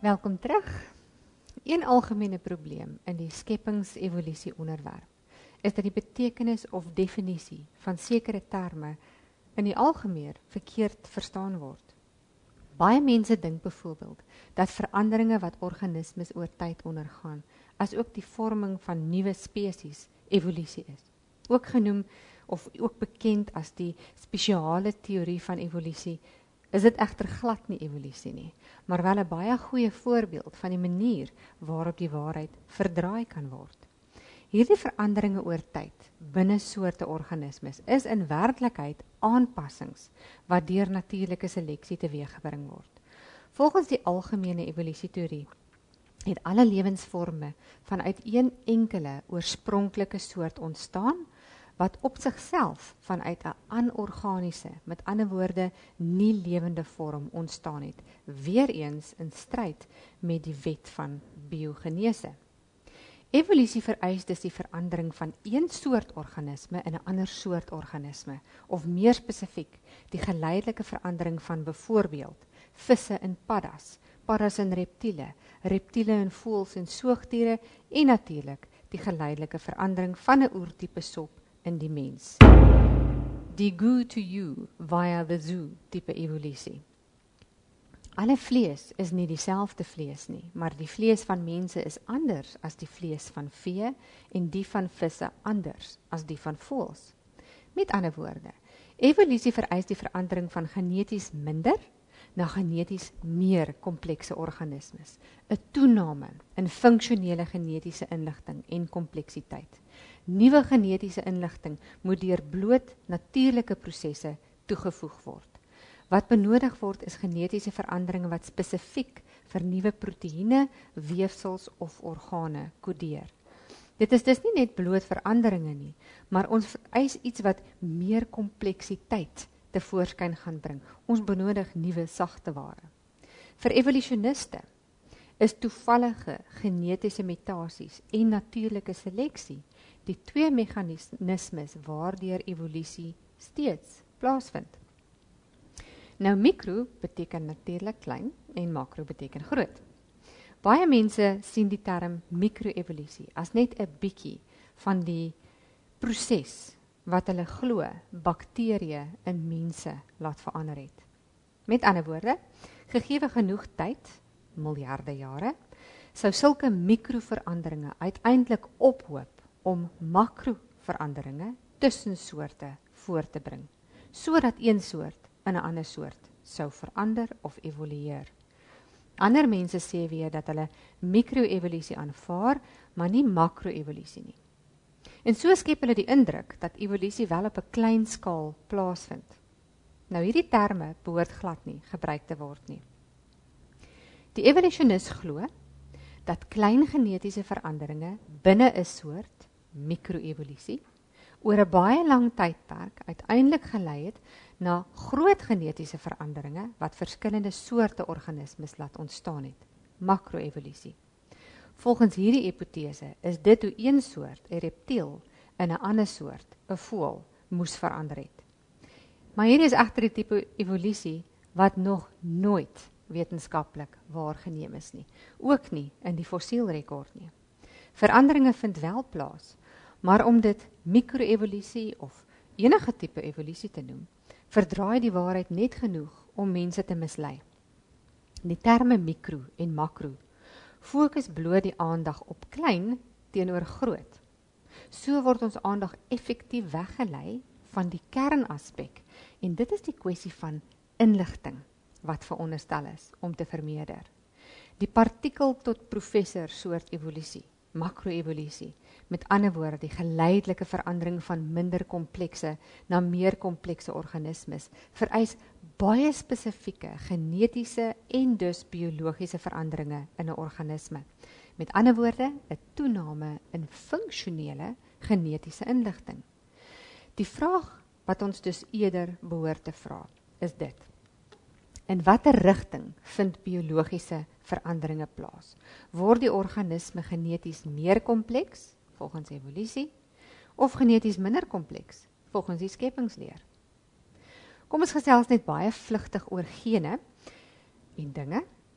Welkom terug. Een algemene probleem in die skepings-evolusie onderwerp is dat die betekenis of definisie van sekere terme in die algemeen verkeerd verstaan word. Baie mense dink byvoorbeeld dat veranderinge wat organismes oor tyd ondergaan, as ook die vorming van nuwe spesies evolusie is. Ook genoem of ook bekend as die spesiale teorie van evolusie, is dit egter glad nie evolusie nie, maar wel 'n baie goeie voorbeeld van die manier waarop die waarheid verdraai kan word. Hierdie veranderinge oor tyd binne soorte organismes is in werklikheid aanpassings wat deur natuurlike seleksie teweeggebring word. Volgens die algemene evolusieteorie het alle lewensvorme vanuit een enkele oorspronklike soort ontstaan, wat op sigself vanuit 'n anorganiese, met ander woorde nie lewende vorm ontstaan het, weer eens in stryd met die wet van biogenese. Evolusie vereis dus die verandering van een soort organisme in 'n ander soort organisme, of meer spesifiek, die geleidelike verandering van byvoorbeeld visse in paddas, paddas in reptiele, reptiele in voëls en soogdiere, en natuurlik die geleidelike verandering van 'n oertipe sop in die mens. Die goo to you via the zoo tipe evolusie. Alle vlees is nie dieselfde vlees nie, maar die vlees van mense is anders as die vlees van vee en die van visse anders as die van voëls. Met ander woorde, evolusie vereis die verandering van geneties minder na geneties meer komplekse organismes, 'n toename in funksionele genetiese inligting en kompleksiteit. Nuwe genetiese inligting moet deur bloot natuurlike prosesse toegevoeg word. Wat benodig word is genetiese veranderinge wat spesifiek vir nuwe proteïene, weefsels of organe kodeer. Dit is dus nie net bloot veranderinge nie, maar ons vereis iets wat meer kompleksiteit tevoorskyn gaan bring. Ons benodig nuwe sagte ware. Vir evolusioniste is toevallige genetiese mutasies en natuurlike seleksie die twee meganismes waardeur evolusie steeds plaasvind. Nou mikro beteken natuurlik klein en makro beteken groot. Baie mense sien die term mikroevolusie as net 'n bietjie van die proses wat hulle glo bakterieë in mense laat verander het. Met ander woorde, gegee genoeg tyd, miljarde jare, sou sulke mikroveranderinge uiteindelik ophoop om makroveranderinge tussen soorte voor te bring, sodat een soort in 'n ander soort sou verander of evolueer. Ander mense sê weer dat hulle mikroevolusie aanvaar, maar nie makroevolusie nie. En so skep hulle die indruk dat evolusie wel op 'n klein skaal plaasvind. Nou hierdie terme behoort glad nie gebruik te word nie. Die evolusionis glo dat klein genetiese veranderinge binne 'n soort, mikroevolusie, oor 'n baie lang tydperk uiteindelik gelei het na groot genetiese veranderinge wat verskillende soorte organismes laat ontstaan het, makroevolusie. Volgens hierdie hipotese is dit hoe een soort, 'n reptiel, in 'n ander soort, 'n voël, moes verander het. Maar hierdie is egter die tipe evolusie wat nog nooit wetenskaplik waargeneem is nie, ook nie in die fossielrekord nie. Veranderinge vind wel plaas, maar om dit mikroevolusie of enige tipe evolusie te noem, verdraai die waarheid net genoeg om mense te mislei. Die terme mikro en makro fokus bloot die aandag op klein teenoor groot. So word ons aandag effektief weggelei van die kernaspek, en dit is die kwessie van inligting wat veronderstel is om te vermeerder. Die partikel tot professor soort evolusie, makroevolusie, met ander woorde die geleidelike verandering van minder komplekse na meer komplekse organismes, vereis baie spesifieke genetiese en dus biologiese veranderinge in 'n organisme. Met ander woorde, 'n toename in funksionele genetiese inligting. Die vraag wat ons dus eerder behoort te vra, is dit: in watter rigting vind biologiese veranderinge plaas? Word die organisme geneties meer kompleks, volgens evolusie, of geneties minder kompleks, volgens die skepingsleer? Kom ons gesels net baie vlugtig oor gene en dinge.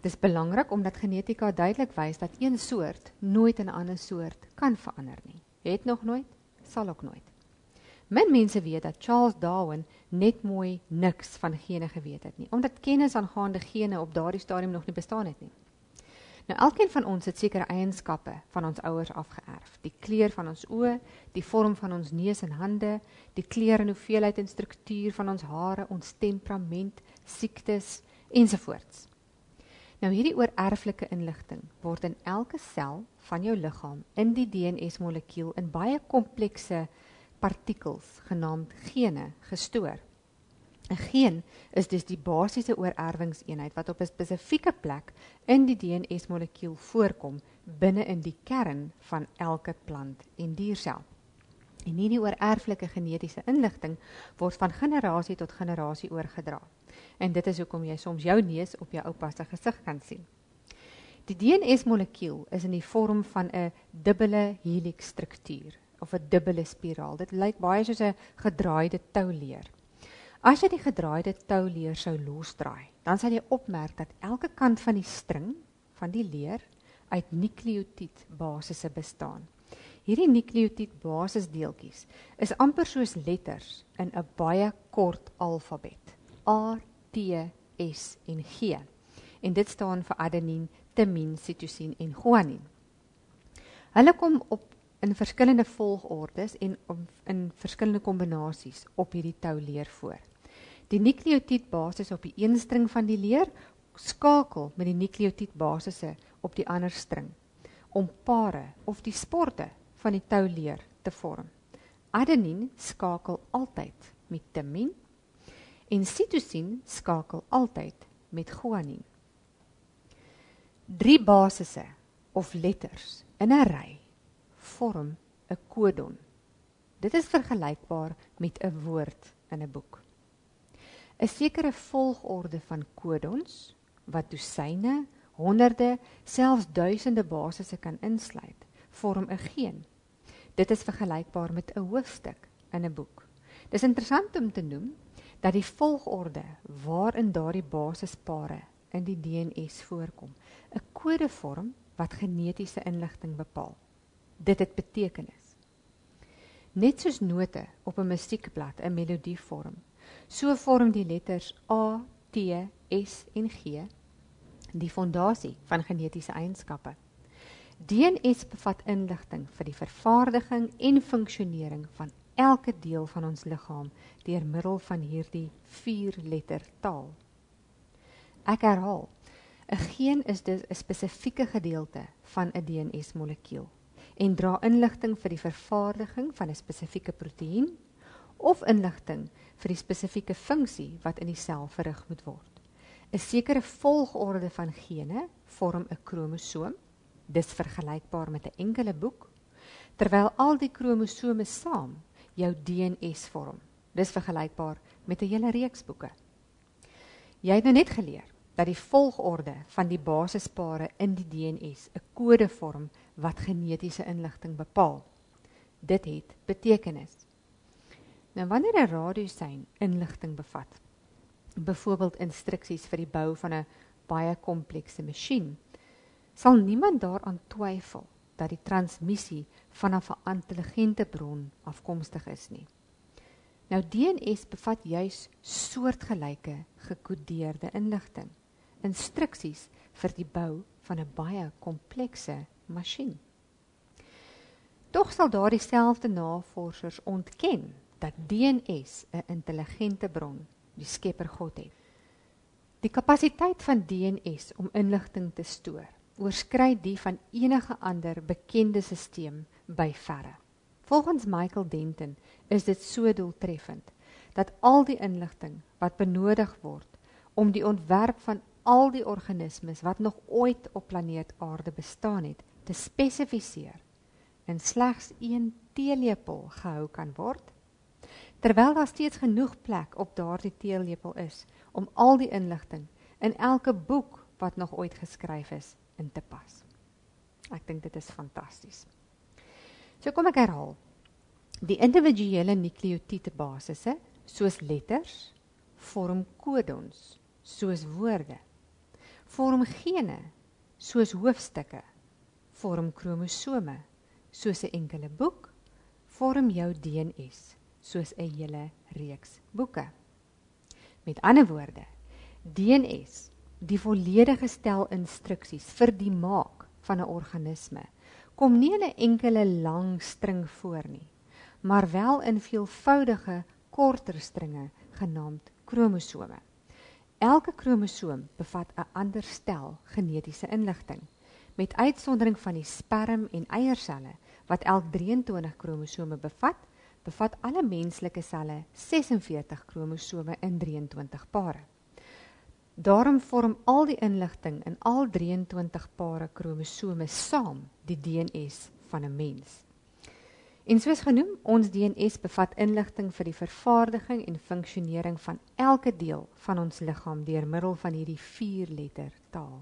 Dit is belangrik omdat genetika duidelik wys dat een soort nooit in 'n ander soort kan verander nie. Het nog nooit, sal ook nooit. Min mense weet dat Charles Darwin net mooi niks van gene geweet het nie, omdat kennis aangaande gene op daardie stadium nog nie bestaan het nie. Nou, elkeen van ons het sekere eienskappe van ons ouers afgeërf. Die kleur van ons oë, die vorm van ons neus en hande, die kleur en hoeveelheid en struktuur van ons hare, ons temperament, siektes, ensovoorts. Nou, hierdie oorerflike inligting word in elke sel van jou liggaam in die DNS-molekuul in baie komplekse partikels, genaamd gene, gestoor. 'n Geen is dus die basiese oorerwingseenheid wat op 'n spesifieke plek in die DNS-molekuul voorkom binne in die kern van elke plant en diersel. En hierdie oorerflike genetiese inligting word van generasie tot generasie oorgedra. En dit is hoekom jy soms jou neus op jou oupa se gesig kan sien. Die DNS-molekuul is in die vorm van 'n dubbele helix-struktuur of 'n dubbele spiraal. Dit lyk baie soos 'n gedraaide touleer. As jy die gedraaide touleer sou losdraai, dan sal jy opmerk dat elke kant van die string van die leer uit nukleotiedbasisse bestaan. Hierdie nukleotiedbasisdeeltjies is amper soos letters in 'n baie kort alfabet. A, T, S en G. En dit staan vir adenien, timien, cytosien en guanien. Hulle kom op in verskillende volgordes en in verskillende kombinasies op hierdie touleer voor. Die nukleotiedbasis op die een string van die leer skakel met die nukleotiedbasisse op die ander string om pare of die sporte van die touleer te vorm. Adenien skakel altyd met timien en cytosien skakel altyd met guanien. 3 basisse of letters in 'n ry vorm 'n kodon. Dit is vergelykbaar met 'n woord in 'n boek. 'n Sekere volgorde van kodons, wat dosyne, honderde, selfs duisende basisse kan insluit, vorm 'n geen. Dit is vergelykbaar met 'n hoofstuk in 'n boek. Dis interessant om te noem dat die volgorde waarin daardie basispare in die DNS voorkom, 'n kode vorm wat genetiese inligting bepaal. Dit het betekenis. Net soos note op 'n musiekblad 'n melodie vorm, so vorm die letters A, T, S en G die fondasie van genetiese eienskappe. DNS bevat inligting vir die vervaardiging en funksionering van elke deel van ons liggaam deur middel van hierdie 4-letter taal. Ek herhaal, 'n geen is dus 'n spesifieke gedeelte van 'n DNS-molekuul en dra inligting vir die vervaardiging van 'n spesifieke proteïen of inligting vir die spesifieke funksie wat in die sel verrig moet word. 'n Sekere volgorde van gene vorm 'n kromosoom, dis vergelykbaar met 'n enkele boek, terwyl al die kromosome saam jou DNS vorm. Dis vergelykbaar met 'n hele reeks boeke. Jy het nou net geleer dat die volgorde van die basispare in die DNS 'n kode vorm wat genetiese inligting bepaal. Dit het betekenis. Nou, wanneer 'n radiosein inligting bevat, byvoorbeeld instruksies vir die bou van 'n baie komplekse masjien, sal niemand daaraan twyfel dat die transmissie vanaf 'n intelligente bron afkomstig is nie. Nou, DNS bevat juis soortgelyke gekodeerde inligting, instruksies vir die bou van 'n baie komplekse masjien. Tog sal daardie selfde navorsers ontken dat DNS 'n intelligente bron, die Skepper God het. Die kapasiteit van DNS om inligting te stoor oorskry die van enige ander bekende stelsel by verre. Volgens Michael Denton is dit so doeltreffend dat al die inligting wat benodig word om die ontwerp van al die organismes wat nog ooit op planeet Aarde bestaan het, te spesifiseer, in slegs 1 teelepel gehou kan word, terwyl daar steeds genoeg plek op daardie teelepel is om al die inligting in elke boek wat nog ooit geskryf is in te pas. Ek dink dit is fantasties. So kom ek herhaal. Die individuele nukleotiedbasisse, soos letters, vorm kodons, soos woorde. vorm gene, soos hoofstukke, vorm kromosome, soos 'n enkele boek, vorm jou DNS, soos 'n hele reeks boeke. Met ander woorde, DNS, die volledige stel instruksies vir die maak van 'n organisme, kom nie in 'n enkele lang string voor nie, maar wel in veelvoudige, korter stringe genaamd kromosome. Elke kromosoom bevat 'n ander stel genetiese inligting, met uitsondering van die sperm en eierselle, wat elk 23 kromosome bevat alle menslike selle 46 kromosome in 23 pare. Daarom vorm al die inligting in al 23 pare kromosome saam die DNS van 'n mens. En soos genoem, ons DNS bevat inligting vir die vervaardiging en funksionering van elke deel van ons liggaam deur middel van hierdie 4-letter taal.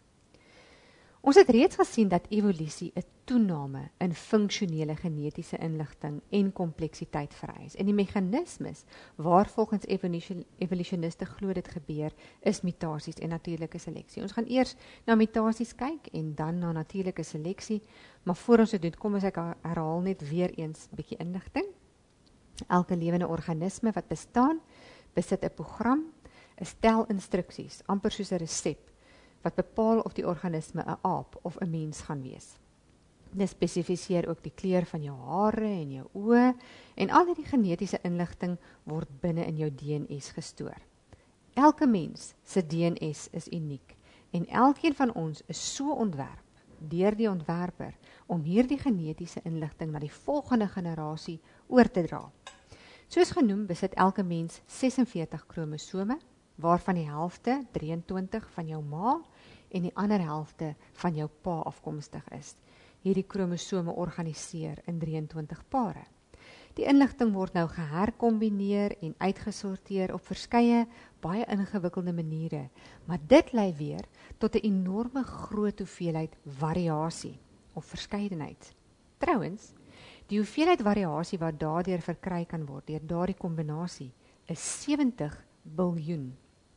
Ons het reeds gesien dat evolusie 'n toename in funksionele genetiese inligting en kompleksiteit vereis. En die meganismes waar volgens evolusioniste glo dit gebeur, is mutasies en natuurlike seleksie. Ons gaan eers na mutasies kyk en dan na natuurlike seleksie, maar voor ons dit doen, kom ons herhaal net weer eens 'n bietjie inligting. Elke lewende organisme wat bestaan, besit 'n program, 'n stel instruksies, amper soos 'n resep, wat bepaal of die organisme 'n aap of 'n mens gaan wees. Dit spesifiseer ook die kleur van jou hare en jou oë, en al hierdie genetiese inligting word binne in jou DNS gestoor. Elke mens se DNS is uniek, en elkeen van ons is so ontwerp deur die ontwerper om hierdie genetiese inligting na die volgende generasie oor te dra. Soos genoem, besit elke mens 46 kromosome, waarvan die helfte 23 van jou ma en die ander helfte van jou pa afkomstig is. Hierdie kromosome organiseer in 23 pare. Die inligting word nou geherkombineer en uitgesorteer op verskeie baie ingewikkelde maniere, maar dit lei weer tot 'n enorme groot hoeveelheid variasie of verskeidenheid. Trouwens, die hoeveelheid variasie wat daardeur verkry kan word deur daardie kombinasie is 70 biljoen.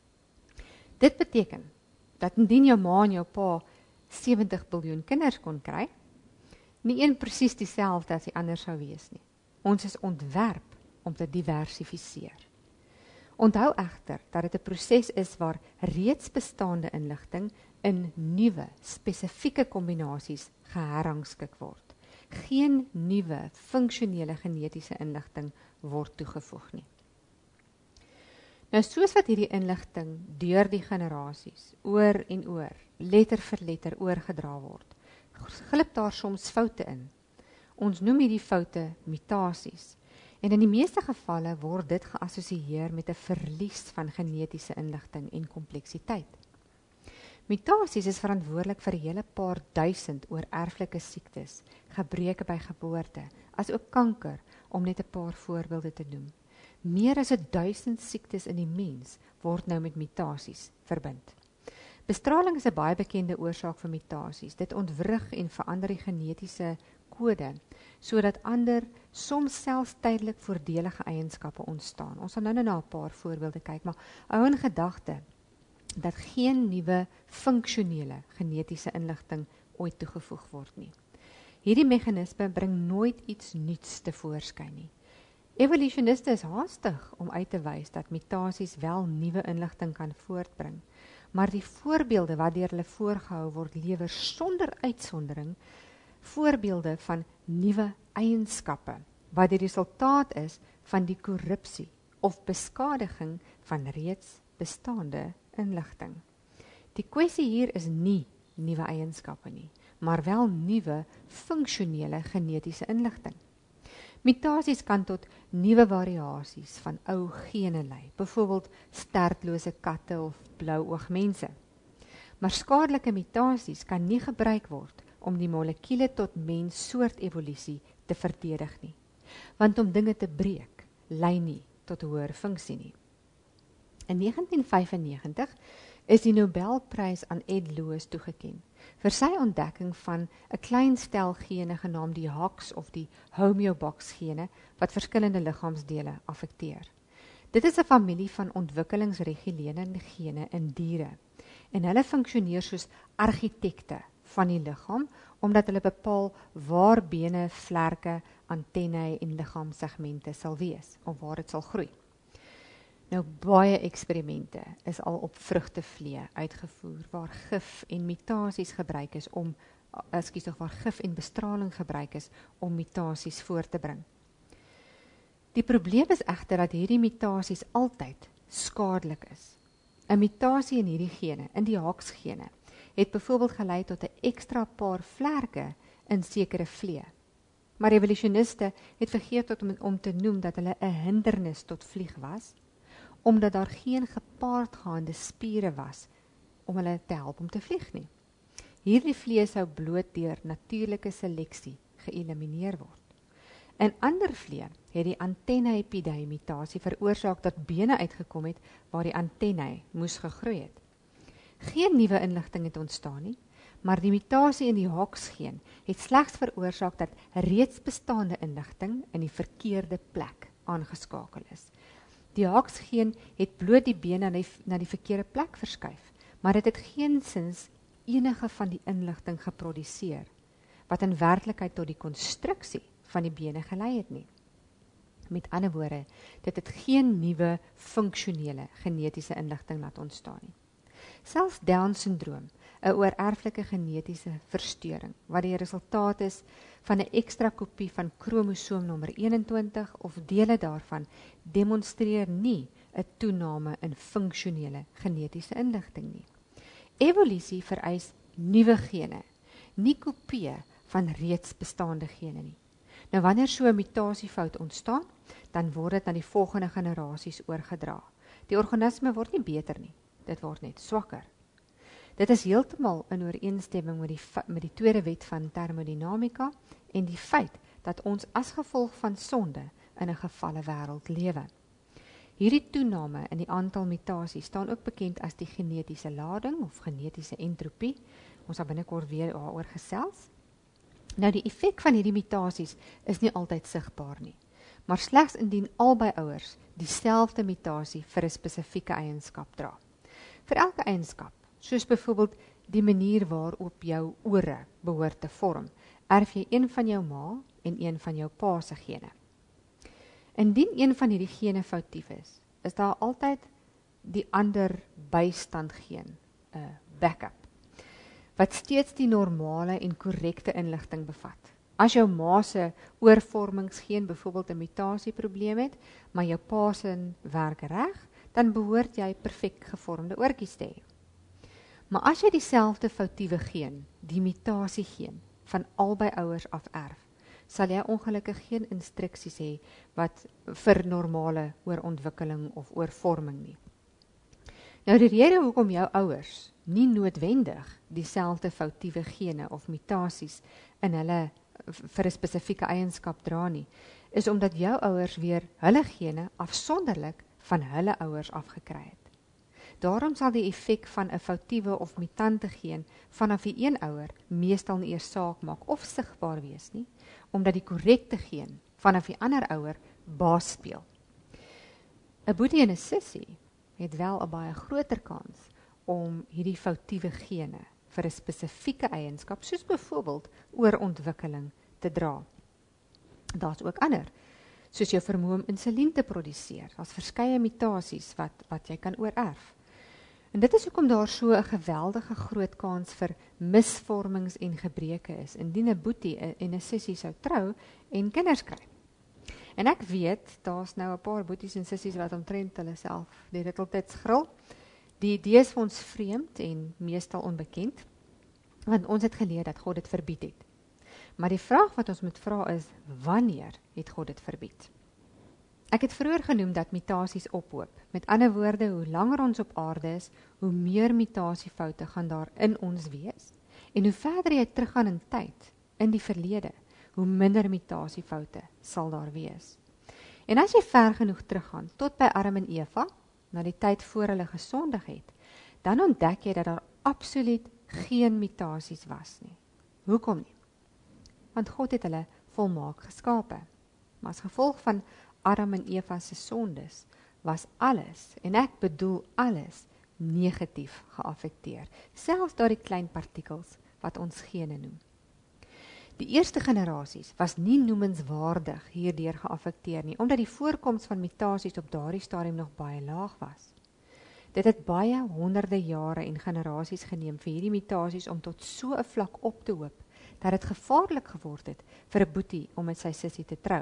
Dit beteken dat indien jou ma en jou pa 70 biljoen kinders kon kry, nie een presies dieselfde as die ander sou wees nie. Ons is ontwerp om te diversifiseer. Onthou egter dat dit 'n proses is waar reeds bestaande inligting in nuwe, spesifieke kombinasies geherrangskik word. Geen nuwe, funksionele genetiese inligting word toegevoeg nie. Nou, soos wat hierdie inligting deur die generasies, oor en oor, letter vir letter oorgedra word, glip daar soms foute in. Ons noem hierdie foute mutasies, en in die meeste gevalle word dit geassosieer met 'n verlies van genetiese inligting en kompleksiteit. Mutasies is verantwoordelik vir 'n hele paar duisend oorerflike siektes, gebreke by geboorte, as ook kanker, om net 'n paar voorbeelde te noem. Meer as 1000 siektes in die mens word nou met mutasies verbind. Bestraling is 'n baie bekende oorsaak vir mutasies. Dit ontwrig en verander die genetiese kode, sodat ander, soms selfs tydelik voordelige eienskappe ontstaan. Ons sal nou na 'n paar voorbeelde kyk, maar hou in gedagte dat geen nuwe funksionele genetiese inligting ooit toegevoeg word nie. Hierdie meganisme bring nooit iets nuuts tevoorskyn nie. Evolusioniste is haastig om uit te wys dat mutasies wel nuwe inligting kan voortbring, maar die voorbeelde wat deur hulle voorgehou word, lewer sonder uitsondering voorbeelde van nuwe eienskappe, wat die resultaat is van die korrupsie of beskadiging van reeds bestaande inligting. Die kwessie hier is nie nuwe eienskappe nie, maar wel nuwe funksionele genetiese inligting. Mutasies kan tot nuwe variasies van ou gene lei, byvoorbeeld stertlose katte of blouoogmense. Maar skadelike mutasies kan nie gebruik word om die molekule tot menssoort evolusie te verdedig nie, want om dinge te breek, lei nie tot hoër funksie nie. In 1995 is die Nobelprys aan Ed Lewis toegeken vir sy ontdekking van 'n klein stel gene genaamd die HOX of die homeobox gene wat verskillende liggaamsdele affekteer. Dit is 'n familie van ontwikkelingsregulerende gene in diere En hulle funksioneer soos argitekte van die liggaam, omdat hulle bepaal waar bene, vlerke, antenne en liggaamssegmente sal wees, of waar dit sal groei. Nou, baie eksperimente is al op vrugtevlee uitgevoer, waar gif en mutasies gebruik is waar gif en bestraling gebruik is om mutasies voor te bring. Die probleem is egter dat hierdie mutasies altyd skadelik is. 'n Mutasie in hierdie gene, in die HOX-gene, het byvoorbeeld gelei tot 'n ekstra paar vlerke in sekere vlee. Maar evolusioniste het vergeet om te noem dat hulle 'n hindernis tot vlieg was, omdat daar geen gepaardgaande spiere was om hulle te help om te vlieg nie. Hierdie vlee sou bloot deur natuurlike seleksie geëlimineer word. In ander vlee het die antenne-epidei mutasie veroorsaak dat bene uitgekom het waar die antenne moes gegroei het. Geen nuwe inligting het ontstaan nie, maar die mutasie in die HOX-geen het slegs veroorsaak dat reeds bestaande inligting in die verkeerde plek aangeskakel is. Die HOX-geen het bloot die bene na die verkeerde plek verskuif, maar dit het geensins enige van die inligting geproduseer, wat in werklikheid tot die konstruksie van die bene gelei het nie. Met ander woorde, dit het geen nuwe funksionele genetiese inligting laat ontstaan nie. Selfs Down-syndroom, 'n oorerflike genetiese versteuring, wat die resultaat is van 'n ekstra kopie van kromosoom nommer 21 of dele daarvan, demonstreer nie 'n toename in funksionele genetiese inligting nie. Evolusie vereis nuwe gene, nie kopieë van reeds bestaande gene nie. Nou wanneer so 'n mutasiefout ontstaan, dan word dit na die volgende generasies oorgedra. Die organisme word nie beter nie, dit word net swakker. Dit is heeltemal in ooreenstemming met die tweede wet van termodinamika en die feit dat ons as gevolg van sonde in 'n gefalle wêreld lewe. Hierdie toename in die aantal mutasies staan ook bekend as die genetiese lading of genetiese entropie. Ons sal binnekort weer daaroor gesels. Nou die effek van hierdie mutasies is nie altyd sigbaar nie, maar slegs indien albei ouers dieselfde mutasie vir 'n spesifieke eienskap dra. Vir elke eienskap, soos byvoorbeeld die manier waarop jou ore behoort te vorm, erf jy een van jou ma en een van jou pa se gene. Indien een van hierdie gene foutief is daar altyd die ander bystandgeen, 'n backup, wat steeds die normale en korrekte inligting bevat. As jou ma se oorvormingsgeen byvoorbeeld 'n mutasieprobleem het, maar jou pa se werk reg, dan behoort jy perfek gevormde oortjies te hê. Maar as jy dieselfde foutiewe geen, die mutasiegeen, van albei ouers af erf, sal jy ongelukkig geen instruksies hê wat vir normale oorontwikkeling of oorvorming nie. Nou die rede hoekom jou ouers nie noodwendig dieselfde foutiewe gene of mutasies in hulle vir 'n spesifieke eienskap dra nie, is omdat jou ouers weer hulle gene afsonderlik van hulle ouers afgekry het. Daarom sal die effek van 'n foutiewe of mutante geen vanaf die een ouer meestal nie eers saak maak of sigbaar wees nie, omdat die korrekte geen vanaf die ander ouer baas speel. 'n Boetie en 'n sussie het wel 'n baie groter kans om hierdie foutiewe gene vir 'n spesifieke eienskap, soos byvoorbeeld oorontwikkeling, te dra. Daar's ook ander, soos jou vermoë om insulien te produseer. Daar's verskeie mutasies wat jy kan oorerf. En dit is hoekom daar so 'n geweldige groot kans vir misvormings en gebreke is, indien 'n boetie en 'n sussie sou trou en kinders kry. En ek weet, daar's nou 'n paar boeties en sissies wat omtrent hulle self die ritteltyds gril. Die idee is vir ons vreemd en meestal onbekend, want ons het geleer dat God dit verbied het. Maar die vraag wat ons moet vra is, wanneer het God dit verbied? Ek het vroeër genoem dat mutasies ophoop. Met ander woorde, hoe langer ons op aarde is, hoe meer mutasiefoute gaan daar in ons wees. En hoe verder jy teruggaan in tyd, in die verlede, hoe minder mutasiefoute sal daar wees. En as jy ver genoeg teruggaan, tot by Adam en Eva, na die tyd voor hulle gesondig het, dan ontdek jy dat daar absoluut geen mutasies was nie. Hoekom nie? Want God het hulle volmaak geskape. Maar as gevolg van Adam en Eva se sondes, was alles, en ek bedoel alles, negatief geaffekteer, selfs daardie klein partikels wat ons gene noem. Die eerste generasies was nie noemenswaardig hierdeur geaffekteer nie, omdat die voorkoms van mutasies op daardie stadium nog baie laag was. Dit het baie honderde jare en generasies geneem vir hierdie mutasies om tot so 'n vlak op te hoop, dat dit gevaarlik geword het vir 'n boetie om met sy sussie te trou.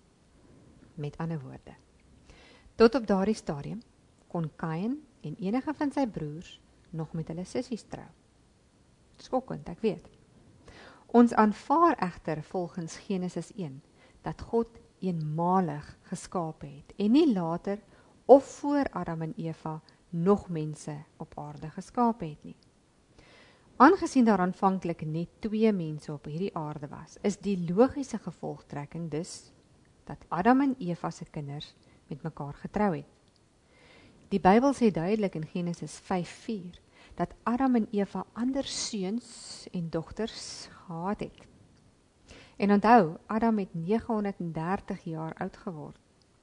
Met ander woorde, tot op daardie stadium kon Kain en enige van sy broers nog met hulle sissies trou. Skokkend, ek weet. Ons aanvaar egter volgens Genesis 1 dat God eenmalig geskape het en nie later of voor Adam en Eva nog mense op aarde geskape het nie. Aangesien daar aanvanklik net 2 mense op hierdie aarde was, is die logiese gevolgtrekking dus dat Adam en Eva se kinders met mekaar getrou het. Die Bybel sê duidelik in Genesis 5:4 dat Adam en Eva ander seuns en dogters gehad het. En onthou, Adam het 930 jaar oud geword.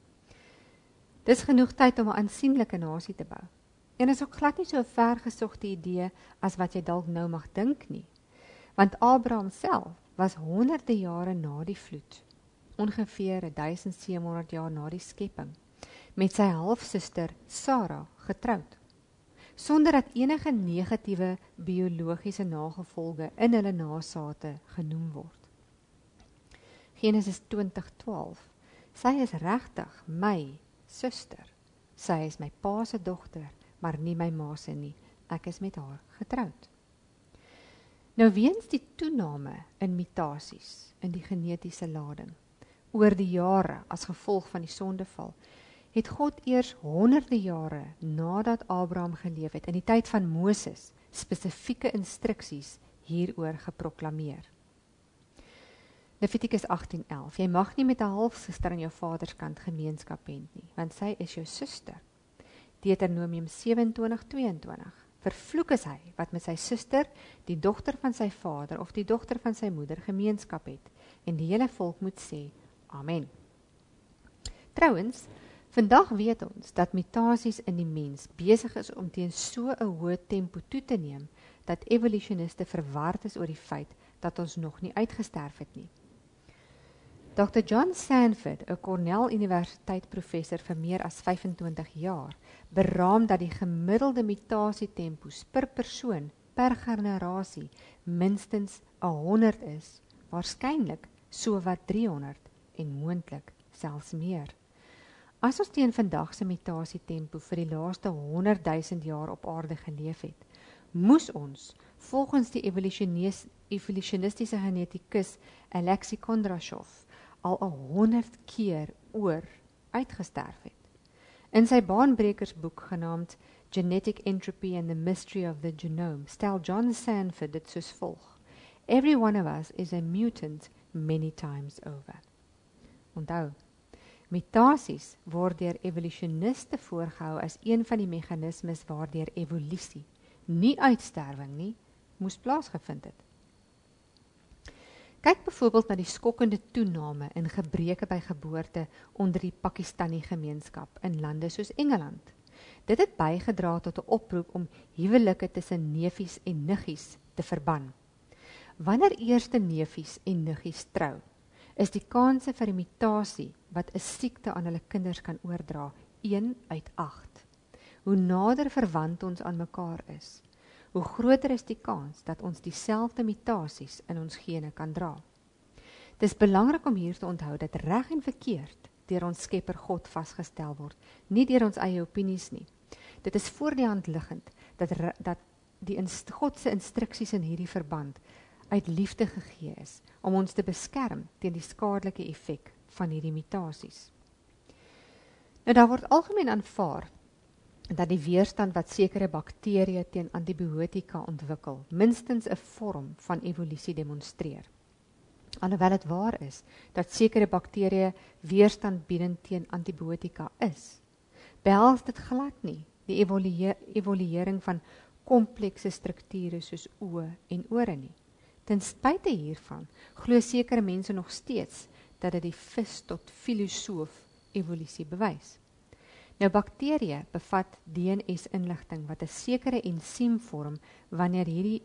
Dis genoeg tyd om 'n aansienlike nasie te bou. En is ook glad nie so 'n vergesogte idee as wat jy dalk nou mag dink nie. Want Abraham self was honderde jare na die vloed, ongeveer 1700 jaar na die skepping, met sy halfsuster Sarah getroud, sonder dat enige negatiewe biologiese nagevolge in hulle nasate genoem word. Genesis 20:12, sy is regtig my suster, sy is my pa se dogter, maar nie my ma se nie, ek is met haar getroud. Nou weens die toename in mutasies in die genetiese lading, oor die jare as gevolg van die sondeval, het God eers honderde jare nadat Abraham geleef het, in die tyd van Moses, spesifieke instruksies hieroor geproklameer. Levitikus 18:11, jy mag nie met 'n halfsuster aan jou vaderskant gemeenskap hê nie, want sy is jou suster. Deuteronomium 27:22, vervloek is hy wat met sy suster, die dogter van sy vader of die dogter van sy moeder gemeenskap het, en die hele volk moet sê, Amen. Trouwens, vandag weet ons dat mutasies in die mens besig is om teen so 'n hoë tempo toe te neem, dat evolusioniste verward is oor die feit dat ons nog nie uitgesterf het nie. Dr. John Sanford, 'n Cornell Universiteit professor vir meer as 25 jaar, beraam dat die gemiddelde mutasietempos per persoon per generasie minstens 100 is, waarskynlik so wat 300 en moontlik selfs meer. As ons teen vandag se mutasietempo vir die laaste 100.000 jaar op aarde geleef het, moes ons volgens die evolutionistiese genetikus Alexei Kondrashov al 100 keer oor uitgesterf het. In sy baanbrekersboek genaamd Genetic Entropy and the Mystery of the Genome, stel John Sanford dit soos volg: Every one of us is a mutant many times over. Onthou, mutasies word deur evolusioniste voorgehou as een van die meganismes waardeur evolusie, nie uitsterwing nie, moes plaasgevind het. Kyk byvoorbeeld na die skokkende toename in gebreke by geboorte onder die Pakistani gemeenskap in lande soos Engeland. Dit het bygedra tot 'n oproep om huwelike tussen neefies en niggies te verban. Wanneer eerste neefies en niggies trou, is die kanse vir 'n mutasie wat 'n siekte aan hulle kinders kan oordra 1 uit 8. Hoe nader verwant ons aan mekaar is, hoe groter is die kans dat ons dieselfde mutasies in ons gene kan dra. Dit is belangrik om hier te onthou dat reg en verkeerd deur ons Skepper God vasgestel word, nie deur ons eie opinies nie. Dit is voor die hand liggend dat die God se instruksies in hierdie verband uit liefde gegee is om ons te beskerm teen die skadelike effek van hierdie mutasies. Nou daar word algemeen aanvaar dat die weerstand wat sekere bakterieë teen antibiotika ontwikkel, minstens 'n vorm van evolusie demonstreer. Alhoewel dit waar is dat sekere bakterieë weerstand biedend teen antibiotika is, behels dit glad nie die evoluering van komplekse strukture soos oë en ore nie. Ten spyte hiervan glo sekere mense nog steeds dat dit die vis tot filosoof evolusie bewys. Nou bakterieë bevat DNS-inligting wat 'n sekere ensiem vorm wanneer hierdie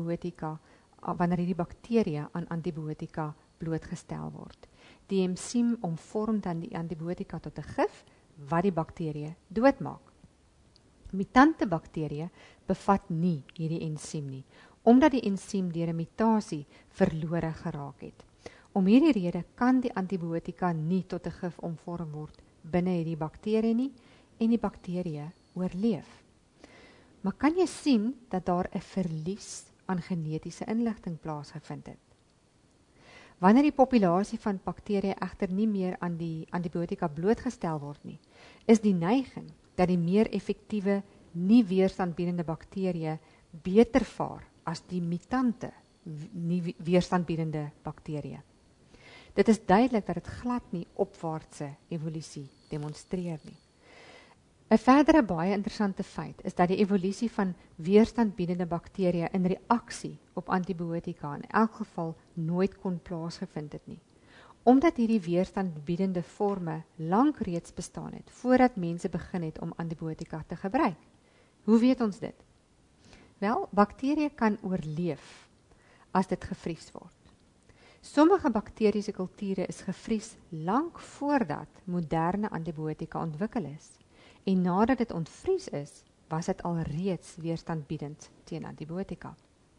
bakterieë aan antibiotika blootgestel word. Die ensiem omvorm dan die antibiotika tot 'n gif wat die bakterieë doodmaak. Mutante bakterieë bevat nie hierdie ensiem nie, omdat die ensiem deur 'n mutasie verlore geraak het. Om hierdie rede kan die antibiotika nie tot 'n gif omvorm word binne hierdie bakterieë nie en die bakterieë oorleef. Maar kan jy sien dat daar 'n verlies aan genetiese inligting plaasgevind het? Wanneer die populasie van bakterieë egter nie meer aan die antibiotika blootgestel word nie, is die neiging dat die meer effektiewe, nie weerstandbiedende bakterieë beter vaar as die mutante, nie weerstandbiedende bakterieë. Dit is duidelik dat dit glad nie opwaartse evolusie demonstreer nie. 'n verdere baie interessante feit is dat die evolusie van weerstandbiedende bakterieë in reaksie op antibiotika in elk geval nooit kon plaasgevind het nie. Omdat hierdie weerstandbiedende forme lank reeds bestaan het, voordat mense begin het om antibiotika te gebruik. Hoe weet ons dit? Wel, bakterieë kan oorleef as dit gevries word. Sommige bakteriese kulture is gevries lank voordat moderne antibiotika ontwikkel is. En nadat dit ontvries is, was dit alreeds weerstandbiedend teen antibiotika.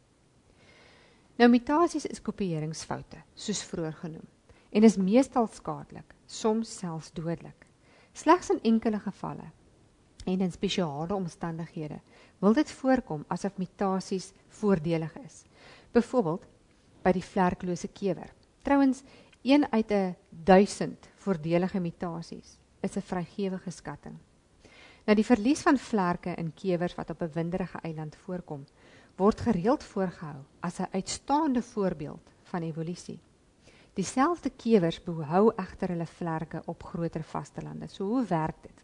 Nou mutasies is kopieringsfoute, soos vroeër genoem, en is meestal skadelik, soms selfs dodelik. Slegs in enkele gevalle en in spesiale omstandighede wil dit voorkom asof mutasies voordelig is. Byvoorbeeld by die vlerklose kewer. Trouwens, 1 uit 1000 voordelige mutasies is 'n vrygewige skatting. Nou die verlies van vlerke in kewers wat op 'n winderige eiland voorkom, word gereeld voorgehou as 'n uitstaande voorbeeld van evolusie. Dieselfde kewers behou egter hulle vlerke op groter vastelande. So hoe werk dit?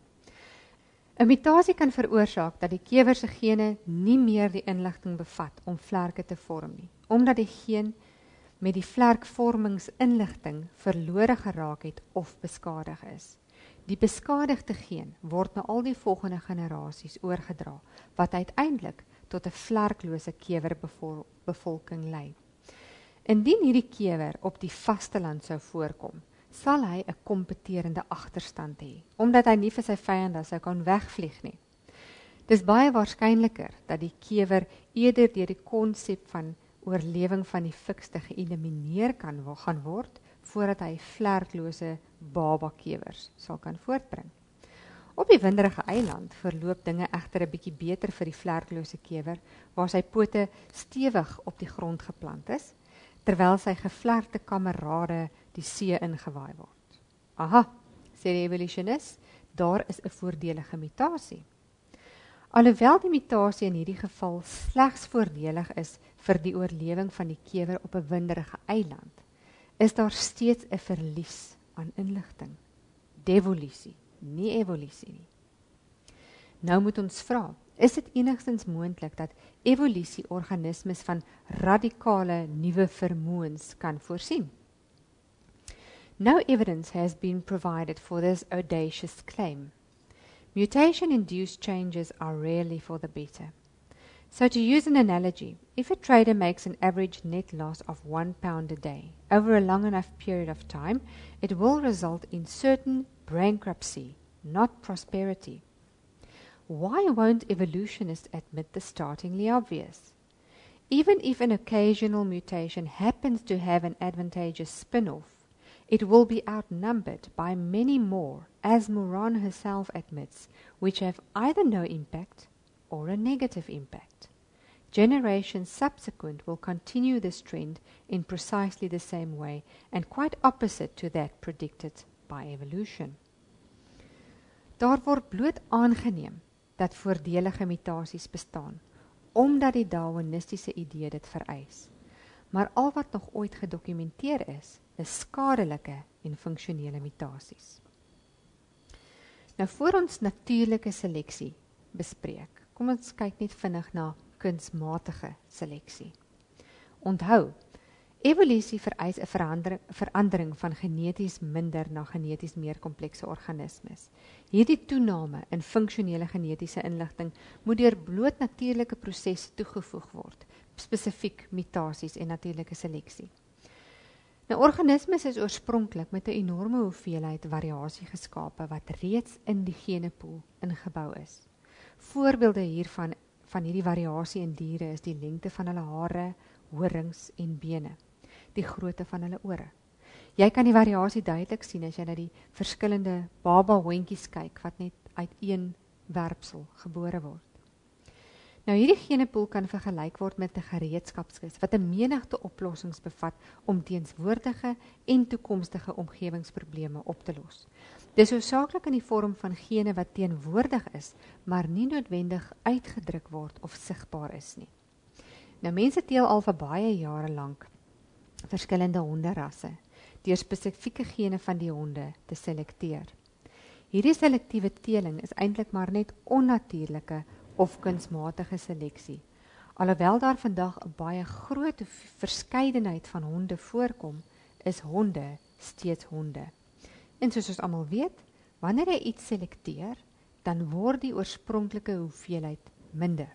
'n Mutasie kan veroorsaak dat die kewer se gene nie meer die inligting bevat om vlerke te vorm nie, omdat die geen met die vlerkvormingsinligting verlore geraak het of beskadig is. Die beskadigde geen word na al die volgende generasies oorgedra, wat uiteindelik tot 'n vlerklose kewerbevolking lei. Indien hierdie kewer op die vasteland sou voorkom, sal hy 'n kompeterende agterstand hê, omdat hy nie vir sy vyande sou kan wegvlieg nie. Dis baie waarskynliker dat die kewer eerder deur die konsep van oorlewing van die fikste geëlimineer gaan word, voordat hy vlerklose babakewers sal kan voortbring. Op die winderige eiland verloop dinge egter 'n bietjie beter vir die vlerklose kewer, waar sy pote stewig op die grond geplant is, terwyl sy gevlekte kamerade die see ingewaai word. Aha, sê die evolusionis, daar is 'n voordelige mutasie. Alhoewel die mutasie in hierdie geval slegs voordelig is vir die oorlewing van die kewer op 'n winderige eiland, is daar steeds 'n verlies aan inligting. Devolusie, nie evolusie nie. Nou moet ons vra, is dit enigstens moontlik dat evolusie organismes van radikale nuwe vermoëns kan voorsien? No evidence has been provided for this audacious claim. Mutation-induced changes are rarely for the better. So to use an analogy, if a trader makes an average net loss of £1 a day over a long enough period of time, it will result in certain bankruptcy, not prosperity. Why won't evolutionists admit the startlingly obvious? Even if an occasional mutation happens to have an advantageous spin-off, it will be outnumbered by many more, as Moran herself admits, which have either no impact or a negative impact. Generations subsequent will continue this trend in precisely the same way and quite opposite to that predicted by evolution. Daar word bloot aangeneem dat voordelige mutasies bestaan, omdat die Darwinistiese idee dit vereis. Maar al wat nog ooit gedokumenteer is skadelike en funksionele mutasies. Nou voor ons natuurlike seleksie bespreek, kom ons kyk net vinnig na kunsmatige seleksie. Onthou, Evolusie vereis 'n verandering van geneties minder na geneties meer komplekse organismes. Hierdie toename in funksionele genetiese inligting moet deur bloot natuurlike prosesse toegevoeg word, spesifiek mutasies en natuurlike seleksie. Nou, organismes is oorspronklik met 'n enorme hoeveelheid variasie geskape wat reeds in die genepool ingebou is. Voorbeelde hiervan van hierdie variasie in diere is die lengte van hulle hare, horings en bene, die grootte van hulle ore. Jy kan die variasie duidelik sien as jy na die verskillende baba hondjies kyk wat net uit een werpsel gebore word. Nou, hierdie genepool kan vergelyk word met 'n gereedskapskis wat 'n menigte oplossings bevat om teenswoordige en toekomstige omgewingsprobleme op te los. Dis hoofsaaklik in die vorm van gene wat teenwoordig is, maar nie noodwendig uitgedruk word of sigbaar is nie. Nou, mense teel al vir baie jare lank verskillende honderasse deur spesifieke gene van die honde te selekteer. Hierdie selektiewe teeling is eintlik maar net onnatuurlike of kunsmatige seleksie. Alhoewel daar vandag 'n baie groot verskeidenheid van honde voorkom, is honde steeds honde. En soos ons almal weet, wanneer jy iets selekteer, dan word die oorspronklike hoeveelheid minder.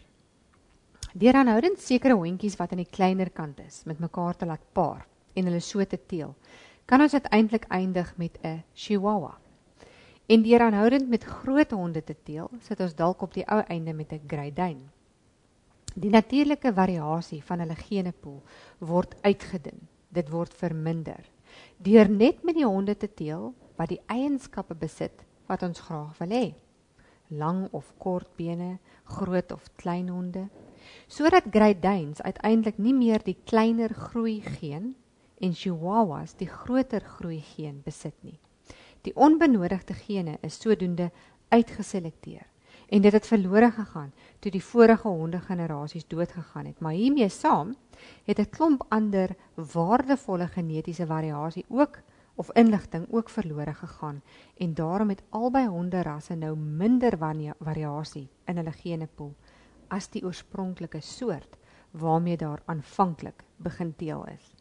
Deur aanhoudend sekere hondjies wat aan die kleiner kant is, met mekaar te laat paar en hulle so te teel, kan ons uiteindelik eindig met 'n chihuahua. En deur aanhoudend met groot honde te teel, sit ons dalk op die ou einde met 'n Great Dane. Die natuurlike variasie van hulle genepool word uitgedun, dit word verminder, deur net met die honde te teel wat die eienskappe besit wat ons graag wil hê. Lang of kort bene, groot of klein honde, sodat Great Danes uiteindelik nie meer die kleiner groei geen en Chihuahuas die groter groei geen besit nie. Die onbenodigde gene is sodoende uitgeselekteer en dit het verlore gegaan toe die vorige hondegenerasies doodgegaan het. Maar hiermee saam het 'n klomp ander waardevolle genetiese variasie ook of inligting ook verlore gegaan en daarom het albei honderasse nou minder variasie in hulle genepool as die oorspronklike soort waarmee daar aanvanklik begin teel is.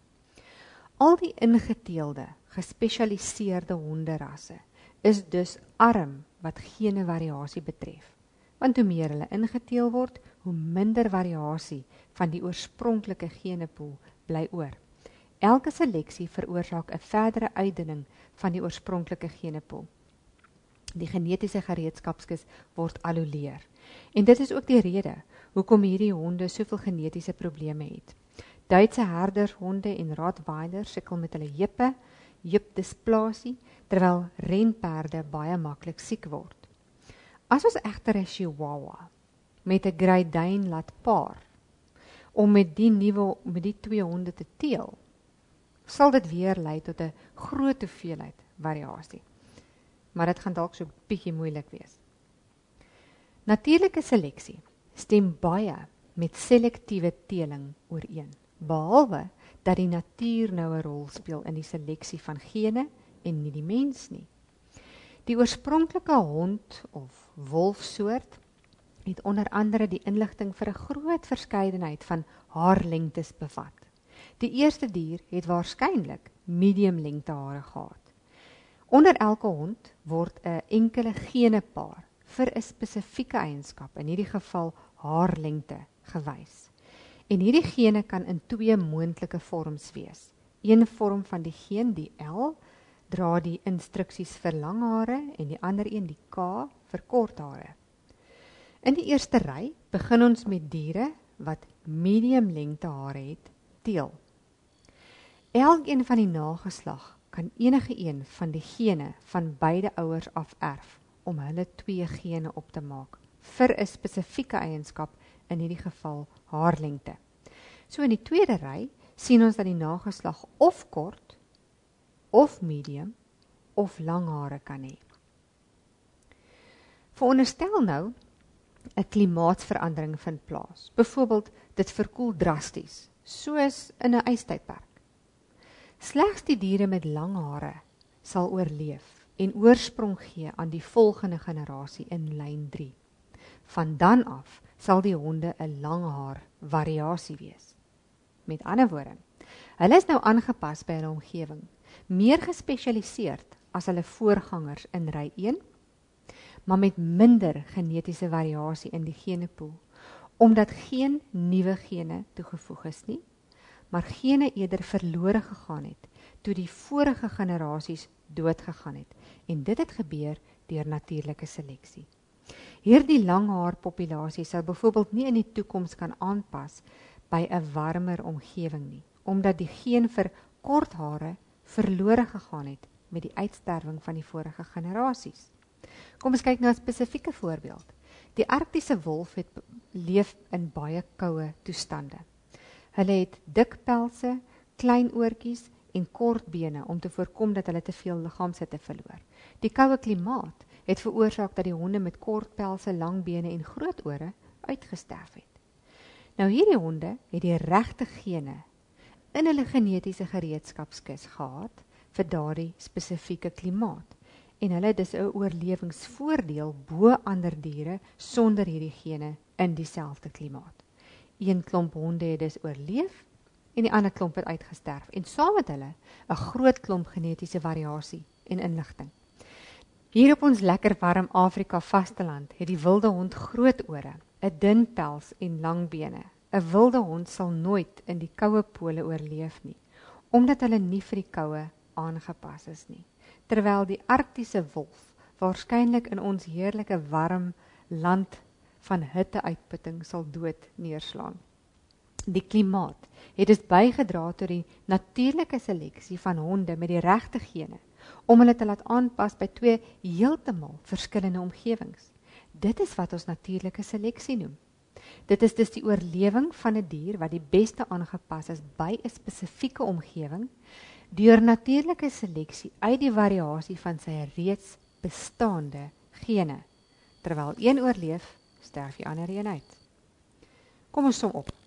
Al die ingeteelde, gespesialiseerde honderasse is dus arm wat gene variasie betref. Want hoe meer hulle ingeteel word, hoe minder variasie van die oorspronklike genepool bly oor. Elke seleksie veroorsaak 'n verdere uitdunning van die oorspronklike genepool. Die genetiese gereedskapskis word al hoe leer. En dit is ook die rede hoekom hierdie honde soveel genetiese probleme het. Duitse herdershonde en Rottweilers sukkel met hulle heupdysplasie, terwyl renperde baie maklik siek word. As ons egter 'n Chihuahua met 'n Great Dane laat paar, om met die twee honde te teel, sal dit weer lei tot 'n groot hoeveelheid variasie. Maar dit gaan dalk so bietjie moeilik wees. Natuurlike seleksie stem baie met selektiewe teeling ooreen, behalwe dat die natuur nou 'n rol speel in die seleksie van gene en nie die mens nie. Die oorspronklike hond of wolfsoort het onder andere die inligting vir 'n groot verskeidenheid van haarlengtes bevat. Die eerste dier het waarskynlik medium lengte hare gehad. Onder elke hond word 'n enkele genepaar vir 'n spesifieke eienskap, in hierdie geval haarlengte, gewys. En hierdie gene kan in twee moontlike vorms wees. Een vorm van die geen, die L, dra die instruksies vir lang hare en die ander een, die K, vir kort hare. In die eerste ry begin ons met diere wat medium lengte hare het, teel. Elkeen van die nageslag kan enige een van die gene van beide ouers af erf om hulle twee gene op te maak vir 'n spesifieke eienskap, in hierdie geval haarlengte. So in die tweede ry sien ons dat die nageslag of kort, of medium, of lang hare kan hê. Veronderstel nou 'n klimaatsverandering vind plaas. Byvoorbeeld, dit verkoel drasties, soos in 'n ystydperk. Slegs die diere met lang hare sal oorleef en oorsprong gee aan die volgende generasie in lyn 3. Van dan af sal die honde 'n lang haar variasie wees. Met ander woorde, Hulle is nou aangepas by hulle omgewing, meer gespesialiseerd as hulle voorgangers in ry 1, maar met minder genetiese variasie in die genepool, omdat geen nuwe gene toegevoeg is nie, maar gene eerder verlore gegaan het, toe die vorige generasies doodgegaan het, en dit het gebeur deur natuurlike seleksie. Hierdie langhaarpopulasie sal byvoorbeeld nie in die toekoms kan aanpas by 'n warmer omgewing nie, omdat die geen vir korthare verlore gegaan het met die uitsterwing van die vorige generasies. Kom ons kyk na 'n spesifieke voorbeeld. Die arktiese wolf leef in baie koue toestande. Hulle het dik pelse, klein oortjies en kort bene om te voorkom dat hulle te veel liggaamshitte verloor. Die koue klimaat het veroorsaak dat die honde met kort pelse, lang bene en groot ore uitgesterf het. Nou hierdie honde het die regte gene in hulle genetiese gereedskapskis gehad vir daardie spesifieke klimaat. En hulle het dus 'n oorlewingsvoordeel bo ander diere sonder hierdie gene in dieselfde klimaat. Een klomp honde het dus oorleef en die ander klomp het uitgesterf. En saam met hulle 'n groot klomp genetiese variasie en inligting. Hier op ons lekker warm Afrika vasteland het die wilde hond groot ore, 'n dun pels en lang bene. 'n Wilde hond sal nooit in die koue pole oorleef nie, omdat hulle nie vir die koue aangepas is nie. Terwyl die arktiese wolf waarskynlik in ons heerlike warm land van hitteuitputting sal dood neerslaan. Die klimaat het dus bygedra tot die natuurlike seleksie van honde met die regte gene, om hulle te laat aanpas by twee heeltemal verskillende omgewings. Dit is wat ons natuurlike seleksie noem. Dit is dus die oorlewing van 'n dier wat die beste aangepas is by 'n spesifieke omgewing, deur natuurlike seleksie uit die variasie van sy reeds bestaande gene. Terwyl een oorleef, sterf die ander een uit. Kom ons som op.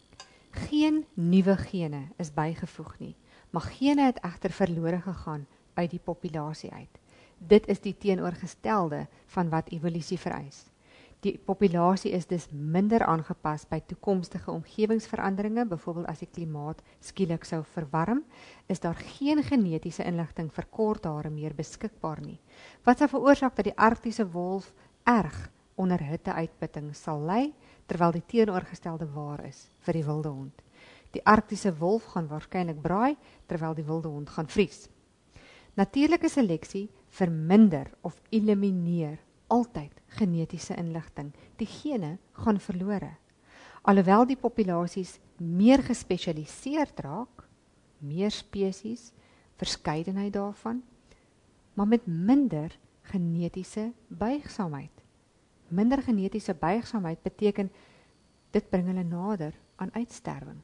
Geen nuwe gene is bygevoeg nie, maar gene het egter verlore gegaan uit die populasie uit. Dit is die teenoorgestelde van wat evolusie vereis. Die populasie is dus minder aangepas by toekomstige omgewingsveranderinge, byvoorbeeld as die klimaat skielik sou verwarm, is daar geen genetiese inligting vir korthare meer beskikbaar nie, wat sal veroorsaak dat die arktiese wolf erg onder hitteuitputting sal ly, terwyl die teenoorgestelde waar is vir die wilde hond. Die arktiese wolf gaan waarskynlik braai, terwyl die wilde hond gaan vries. Natuurlike seleksie verminder of elimineer altyd genetiese inligting. Die gene gaan verlore. Alhoewel die populasies meer gespesialiseerd raak, meer spesies, verskeidenheid daarvan, maar met minder genetiese buigsaamheid. Minder genetiese buigsaamheid beteken, dit bring hulle nader aan uitsterwing.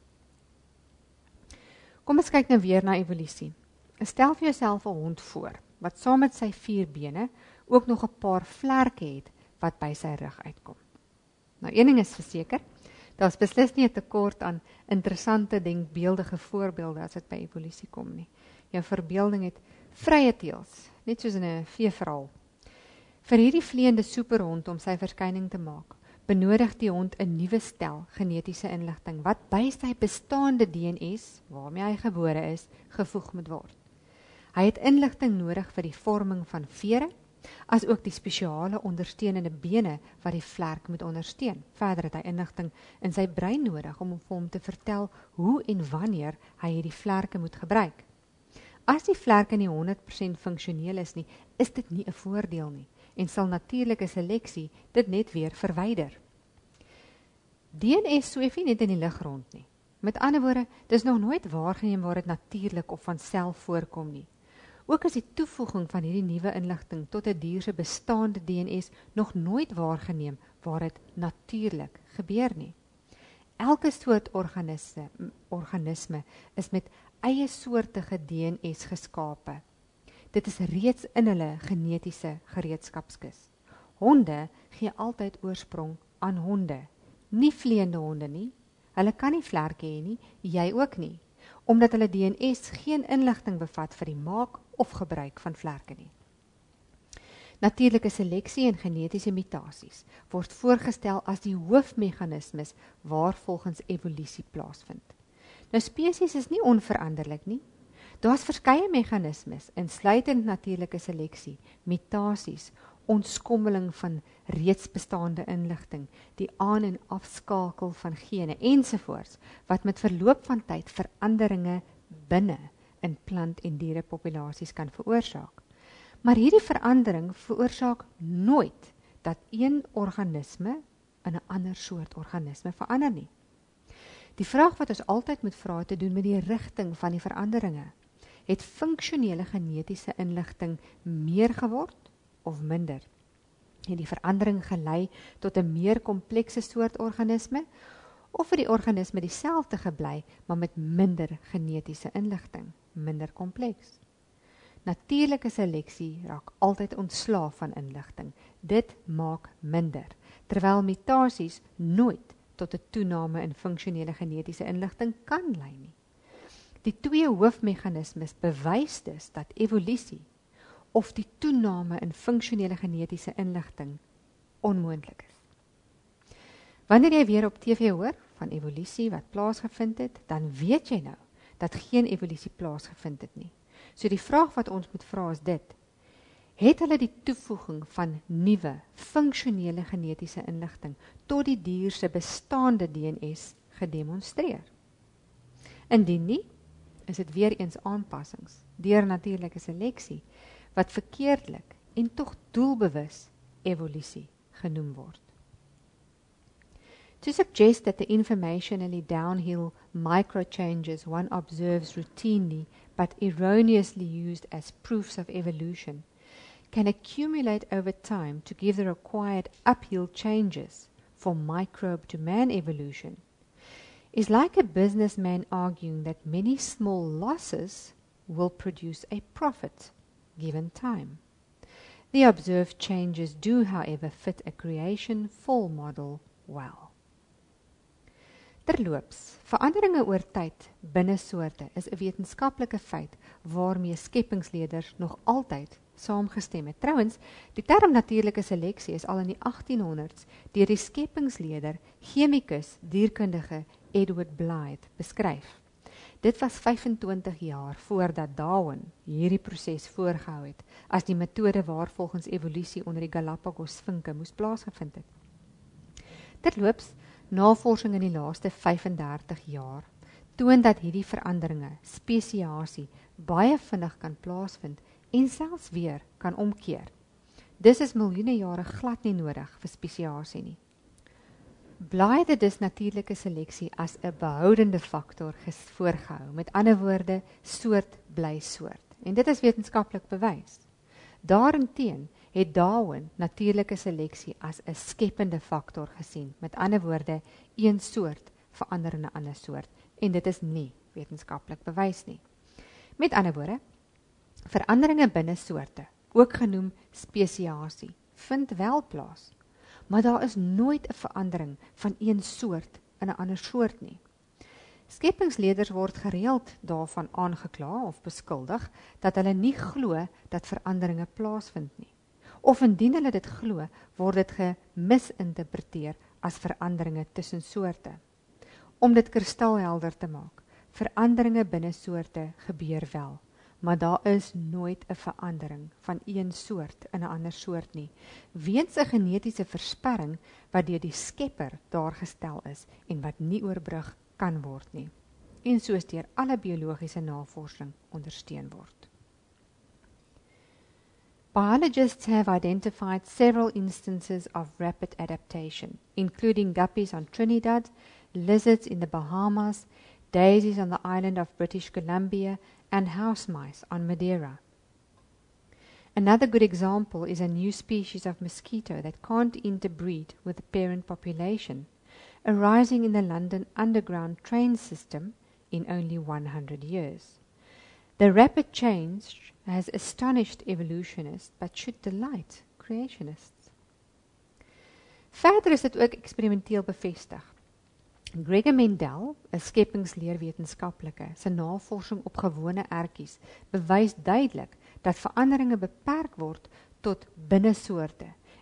Kom ons kyk nou weer na evolusie. Stel vir jouself 'n hond voor, wat saam met sy 4 bene ook nog 'n paar vlerke het wat by sy rug uitkom. Nou, een ding is verseker, daar is beslis nie 'n tekort aan interessante denkbeeldige voorbeelde as dit by evolusie kom nie. Jou verbeelding het vrye teels, net soos in 'n veeverhaal. Vir hierdie vleiende superhond om sy verskyning te maak, benodig die hond 'n nuwe stel genetiese inligting wat by sy bestaande DNS, waarmee hy gebore is, gevoeg moet word. Hy het inligting nodig vir die vorming van vere, as ook die spesiale ondersteunende bene wat die vlerk moet ondersteun. Verder het hy inligting in sy brein nodig om vir hom te vertel hoe en wanneer hy hierdie vlerke moet gebruik. As die vlerke nie 100% funksioneel is nie, is dit nie 'n voordeel nie en sal natuurlike seleksie dit net weer verwyder. DNS sweef nie net in die lug rond nie. Met ander woorde, dis nog nooit waargeneem waar dit natuurlik of van self voorkom nie. Ook is die toevoeging van hierdie nuwe inligting tot 'n dier se bestaande DNS nog nooit waargeneem waar dit natuurlik gebeur nie. Elke soort organisme is met eie soortige DNS geskape. Dit is reeds in hulle genetiese gereedskapskis. Honde gee altyd oorsprong aan honde, nie vleiende honde nie. Hulle kan nie vlerke hê nie, jy ook nie, omdat hulle DNS geen inligting bevat vir die maak of gebruik van vlerke nie. Natuurlike seleksie en genetiese mutasies word voorgestel as die hoofmeganismes waar volgens evolusie plaasvind. Nou spesies is nie onveranderlik nie. Daar's verskeie meganismes, insluitend natuurlike seleksie, mutasies, ontskommeling van reeds bestaande inligting, die aan- en afskakel van gene ensovoorts, wat met verloop van tyd veranderinge binne in plant- en dierepopulasies kan veroorsaak. Maar hierdie verandering veroorsaak nooit dat een organisme in 'n ander soort organisme verander nie. Die vraag wat ons altyd moet vra te doen met die rigting van die veranderinge. Het funksionele genetiese inligting meer geword of minder? Het die verandering gelei tot 'n meer komplekse soort organisme of het die organisme dieselfde gebly, maar met minder genetiese inligting, minder kompleks? Natuurlike seleksie raak altyd ontslaaf van inligting. Dit maak minder, terwyl mutasies nooit tot 'n toename in funksionele genetiese inligting kan lei nie. Die twee hoofmeganismes bewys dus dat evolusie of die toename in funksionele genetiese inligting onmoontlik is. Wanneer jy weer op TV hoor van evolusie wat plaasgevind het, dan weet jy nou dat geen evolusie plaasgevind het nie. So die vraag wat ons moet vra is dit: het hulle die toevoeging van nuwe funksionele genetiese inligting tot die dier se bestaande DNS gedemonstreer? Indien nie, is dit weer eens aanpassings deur natuurlike seleksie wat verkeerdelik en tog doelbewus evolusie genoem word. To suggest that the informationally downhill micro-changes one observes routinely but erroneously used as proofs of evolution can accumulate over time to give the required uphill changes for microbe to man evolution is like a businessman arguing that many small losses will produce a profit given time. The observed changes do, however, fit a creation full model well. Terloops, veranderinge oor tyd binne soorte is 'n wetenskaplike feit waarmee skepingsleerders nog altyd saamgestem het. Trouwens, die term natuurlike seleksie is al in die 1800s deur die skepingsleder, chemikus, dierkundige Edward Blythe beskryf. Dit was 25 jaar voordat Darwin hierdie proses voorgehou het as die metode waarvolgens evolusie onder die Galapagos vinke moes plaasgevind het. Terloops, navorsing in die laaste 35 jaar toon dat hierdie veranderinge, spesiasie, baie vinnig kan plaasvind en selfs weer kan omkeer. Dis is miljoene jare glad nie nodig vir spesiasie nie. Blythe het dus natuurlike seleksie as 'n behoudende faktor voorgehou. Met ander woorde, soort bly soort. En dit is wetenskaplik bewys. Daarenteen het Darwin natuurlike seleksie as 'n skepende faktor gesien. Met ander woorde, een soort verander in 'n ander soort. En dit is nie wetenskaplik bewys nie. Met ander woorde, veranderinge binne soorte, ook genoem spesiasie, vind wel plaas. Maar daar is nooit 'n verandering van een soort in 'n ander soort nie. Skepingsleerders word gereeld daarvan aangekla of beskuldig dat hulle nie glo dat veranderinge plaasvind nie. Of indien hulle dit glo, word dit gemisinterpreteer as veranderinge tussen soorte. Om dit kristalhelder te maak, veranderinge binne soorte gebeur wel. Maar daar is nooit 'n verandering van een soort in 'n ander soort nie, weens 'n genetiese versperring wat deur die skepper daargestel is en wat nie oorbrug kan word nie, en soos deur alle biologiese navorsing ondersteun word. Biologists have identified several instances of rapid adaptation, including guppies on Trinidad, lizards in the Bahamas, daisies on the island of British Columbia, and house mice on Madeira. Another good example is a new species of mosquito that can't interbreed with the parent population, arising in the London Underground train system in only 100 years. The rapid change has astonished evolutionists, but should delight creationists. Verder is dit ook experimenteel bevestig. Gregor Mendel, 'n skepingsleerwetenskaplike, se navorsing op gewone ertjies bewys duidelik dat veranderinge beperk word tot binnesoorte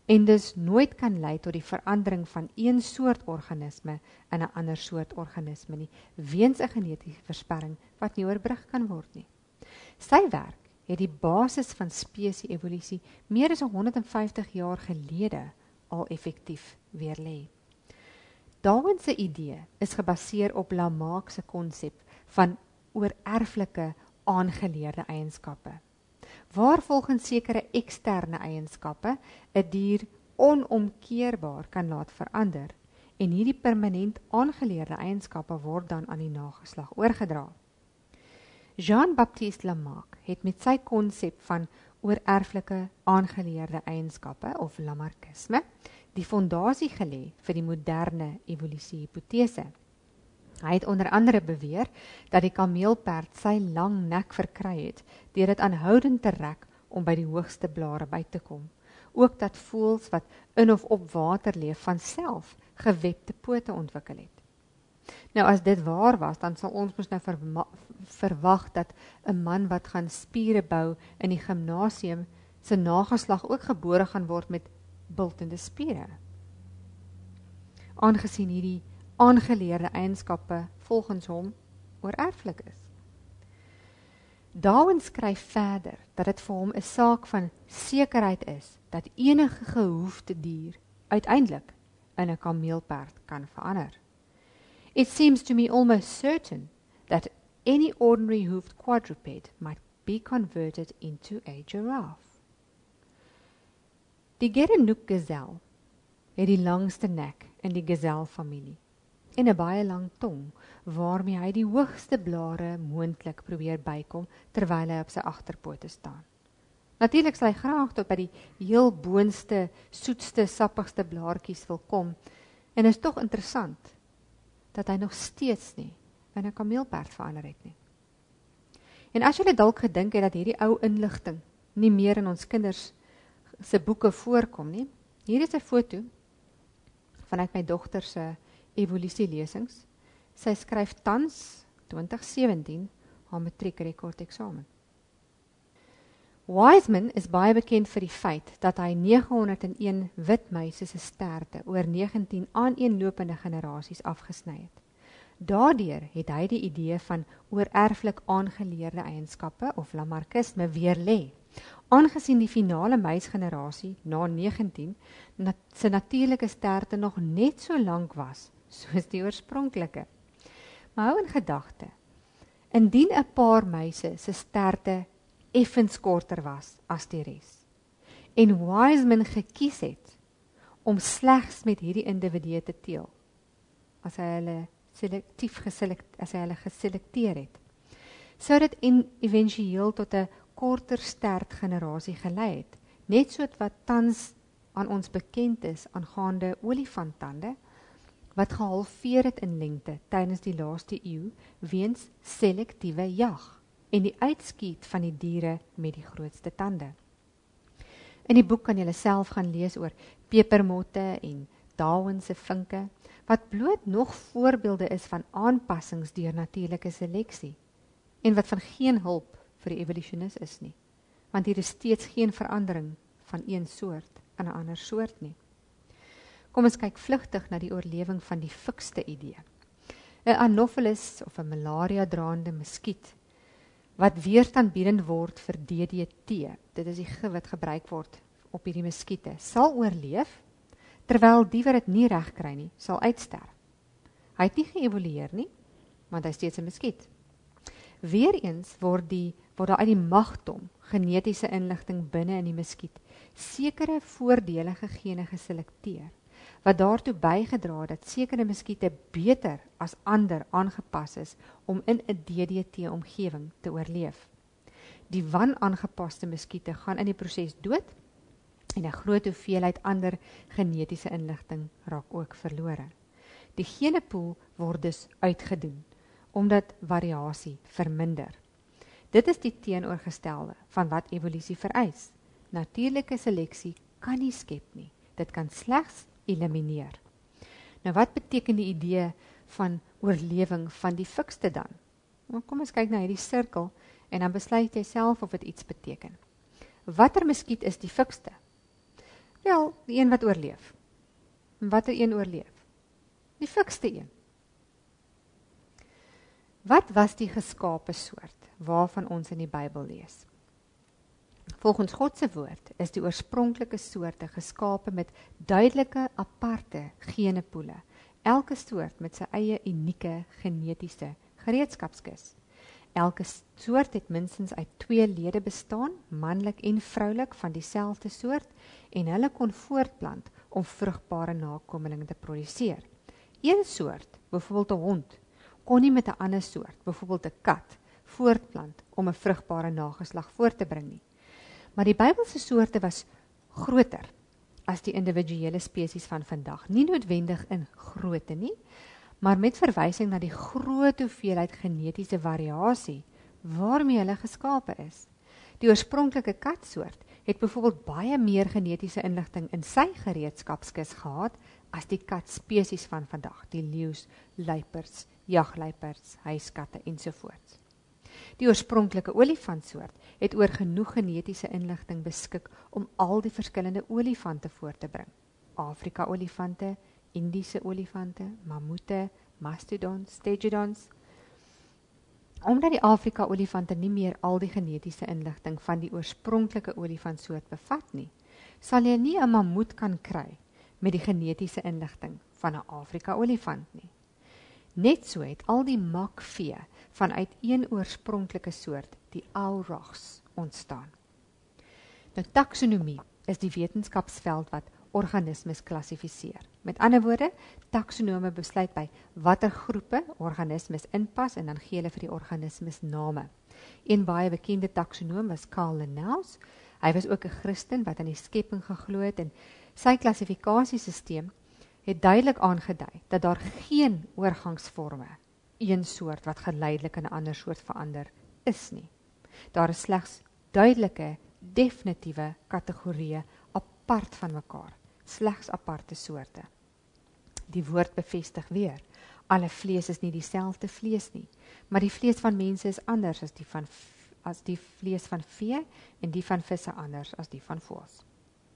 en dus nooit kan lei tot die verandering van een soort organisme in 'n ander soort organisme nie, weens 'n genetiese versperring wat nie oorbrug kan word nie. Sy werk het die basis van spesie-evolusie meer as 150 jaar gelede al effektief weerlê. Darwin se idee is gebaseer op Lamarck se konsep van oorerflike aangeleerde eienskappe, waar volgens sekere eksterne eienskappe 'n dier onomkeerbaar kan laat verander en hierdie permanent aangeleerde eienskappe word dan aan die nageslag oorgedra. Jean-Baptiste Lamarck het met sy konsep van oorerflike aangeleerde eienskappe of Lamarckisme die fondasie gelê vir die moderne evolusie-hipotese. Hy het onder andere beweer dat die kameelperd sy lang nek verkry het deur dit aanhoudend te rek om by die hoogste blare by te kom. Ook dat voëls wat in of op water leef van self gewebde pote ontwikkel het. Nou as dit waar was, dan sal ons mos nou verwag dat 'n man wat gaan spiere bou in die gimnasium sy nageslag ook gebore gaan word met bultende spiere. Aangesien hierdie aangeleerde eienskappe volgens hom oorerflik is. Darwin skryf verder dat dit vir hom 'n saak van sekerheid is dat enige gehoefde dier uiteindelik in 'n kameelperd kan verander. It seems to me almost certain that any ordinary hoofed quadruped might be converted into a giraffe. Die Gerenuk gazelle het die langste nek in die gazelle-familie en 'n baie lang tong, waarmee hy die hoogste blare moontlik probeer bykom, terwyl hy op sy agterpote staan. Natuurlik sal hy graag tot by die heel boonste, soetste, sappigste blaartjies wil kom, en is tog interessant, dat hy nog steeds nie in 'n kameelperd verander het nie. En as julle dalk gedink het dat hierdie ou inligting nie meer in ons kinders se boeke voorkom nie, hier is 'n foto vanuit my dogter se evolutielesings. Sy skryf tans 2017 haar matriekrekord eksamen. Wiseman is baie bekend vir die feit dat hy 901 wit muise se sterte oor 19 aaneenlopende generasies afgesny het. Daardeur het hy die idee van oorerflik aangeleerde eienskappe of Lamarckisme weerlê, aangesien die finale muisgenerasie na 19 se natuurlike sterte nog net so lank was soos die oorspronklike. Maar hou in gedagte, indien 'n paar muise se sterte effens korter was as die res, en Wiseman gekies het om slegs met hierdie individue te teel, as hy hulle geselekteer het, sou dit eventueel tot 'n korter stert generasie gelei het, net soos wat tans aan ons bekend is aangaande olifanttande, wat gehalveer het in lengte tydens die laaste eeu weens selektiewe jag en die uitskiet van die diere met die grootste tande. In die boek kan julle self gaan lees oor pepermotte en Darwin se vinke, wat bloot nog voorbeelde is van aanpassings deur natuurlike seleksie, en wat van geen hulp vir die evolusionis is nie, want hier is steeds geen verandering van een soort in 'n ander soort nie. Kom ons kyk vlugtig na die oorlewing van die fikste idee. 'n Anopheles of 'n malaria-draande muskiet, wat weerstandbiedend word vir DDT, dit is die gif wat gebruik word op hierdie muskiete, sal oorleef, terwyl die wat dit nie reg kry nie, sal uitsterf. Hy het nie geëvolueer nie, want hy is steeds 'n muskiet. Weereens word daar uit die magdom genetiese inligting binne in die muskiet sekere voordelige gene geselekteer, wat daartoe bygedra het dat sekere muskiete beter as ander aangepas is om in 'n DDT-omgewing te oorleef. Die wanaangepaste muskiete gaan in die proses dood en 'n groot hoeveelheid ander genetiese inligting raak ook verlore. Die genepool word dus uitgedoen, omdat variasie verminder. Dit is die teenoorgestelde van wat evolusie vereis. Natuurlike seleksie kan nie skep nie, dit kan slegs elimineer. Nou wat beteken die idee van oorlewing van die fikste dan? Nou, kom ons kyk na hierdie sirkel en dan besluit jy self of dit iets beteken. Watter muskiet is die fikste? Wel, die een wat oorleef. En watter een oorleef? Die fikste een. Wat was die geskape soort waarvan ons in die Bybel lees? Volgens God se woord is die oorspronklike soorte geskape met duidelike aparte genepoele. Elke soort met sy eie unieke genetiese gereedskapskis. Elke soort het minstens uit 2 lede bestaan, manlik en vroulik van dieselfde soort, en hulle kon voortplant om vrugbare nakomeling te produseer. Een soort, byvoorbeeld 'n hond, kon nie met 'n ander soort, byvoorbeeld 'n kat, voortplant om 'n vrugbare nageslag voort te bring nie. Maar die Bybelse soorte was groter as die individuele spesies van vandag. Nie noodwendig in grootte nie, maar met verwysing na die groot hoeveelheid genetiese variasie waarmee hulle geskape is. Die oorspronklike katsoort het byvoorbeeld baie meer genetiese inligting in sy gereedskapskis gehad as die katspesies van vandag, die leeu's, luiperds, jagluiperds, huiskatte ensovoorts. Die oorspronklike olifantsoort het oor genoeg genetiese inligting beskik om al die verskillende olifante voort te bring. Afrika olifante, Indiese olifante, mammoete, mastodons, stegodons. Omdat die Afrika olifante nie meer al die genetiese inligting van die oorspronklike olifantsoort bevat nie, sal jy nie 'n mammoet kan kry met die genetiese inligting van 'n Afrika olifant nie. Net so het al die makvee vanuit een oorspronklike soort, die aurochs, ontstaan. Nou, taksonomie is die wetenskapsveld wat organismes klassifiseer. Met ander woorde, taksonome besluit by watter groepe organismes inpas en dan gee hulle vir die organismes name. Een baie bekende taksonoom was Carl Linnaeus. Hy was ook 'n Christen wat aan die skepping geglo het en sy klassifikasiesisteem het duidelik aangedui dat daar geen oorgangsvorme, een soort wat geleidelik in 'n ander soort verander, is nie. Daar is slegs duidelike, definitiewe kategorieë apart van mekaar, slegs aparte soorte. Die woord bevestig weer, alle vlees is nie dieselfde vlees nie, maar die vlees van mense is anders as die vlees van vee en die van visse anders as die van voëls.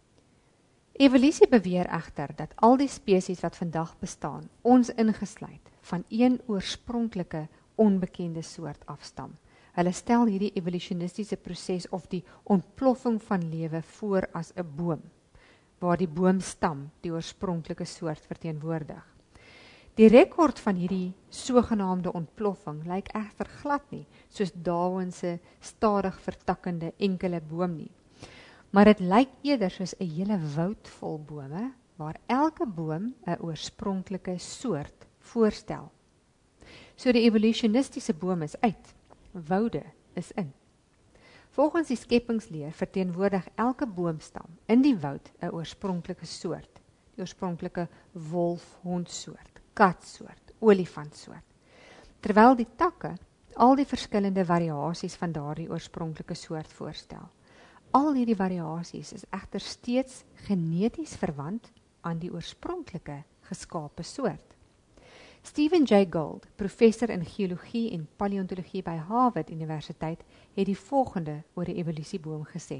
Evolusie beweer egter dat al die spesies wat vandag bestaan, ons ingesluit, van een oorspronklike onbekende soort afstam. Hulle stel hierdie evolutionistiese proses of die ontploffing van lewe voor as 'n boom, waar die boomstam die oorspronklike soort verteenwoordig. Die rekord van hierdie sogenaamde ontploffing lyk egter glad nie, soos Darwin se stadig vertakkende enkele boom nie. Maar dit lyk eerder soos 'n hele woud vol bome, waar elke boom 'n oorspronklike soort voorstel. So die evolutionistiese boom is uit, woude is in. Volgens die skepingsleer verteenwoordig elke boomstam in die woud 'n oorspronklike soort, die oorspronklike wolf-hondsoort, katsoort, olifantsoort. Terwyl die takke al die verskillende variasies van daardie oorspronklike soort voorstel. Al hierdie variasies is egter steeds geneties verwant aan die oorspronklike geskape soort. Stephen Jay Gould, professor in geologie en paleontologie by Harvard Universiteit, het die volgende oor die evolusieboom gesê.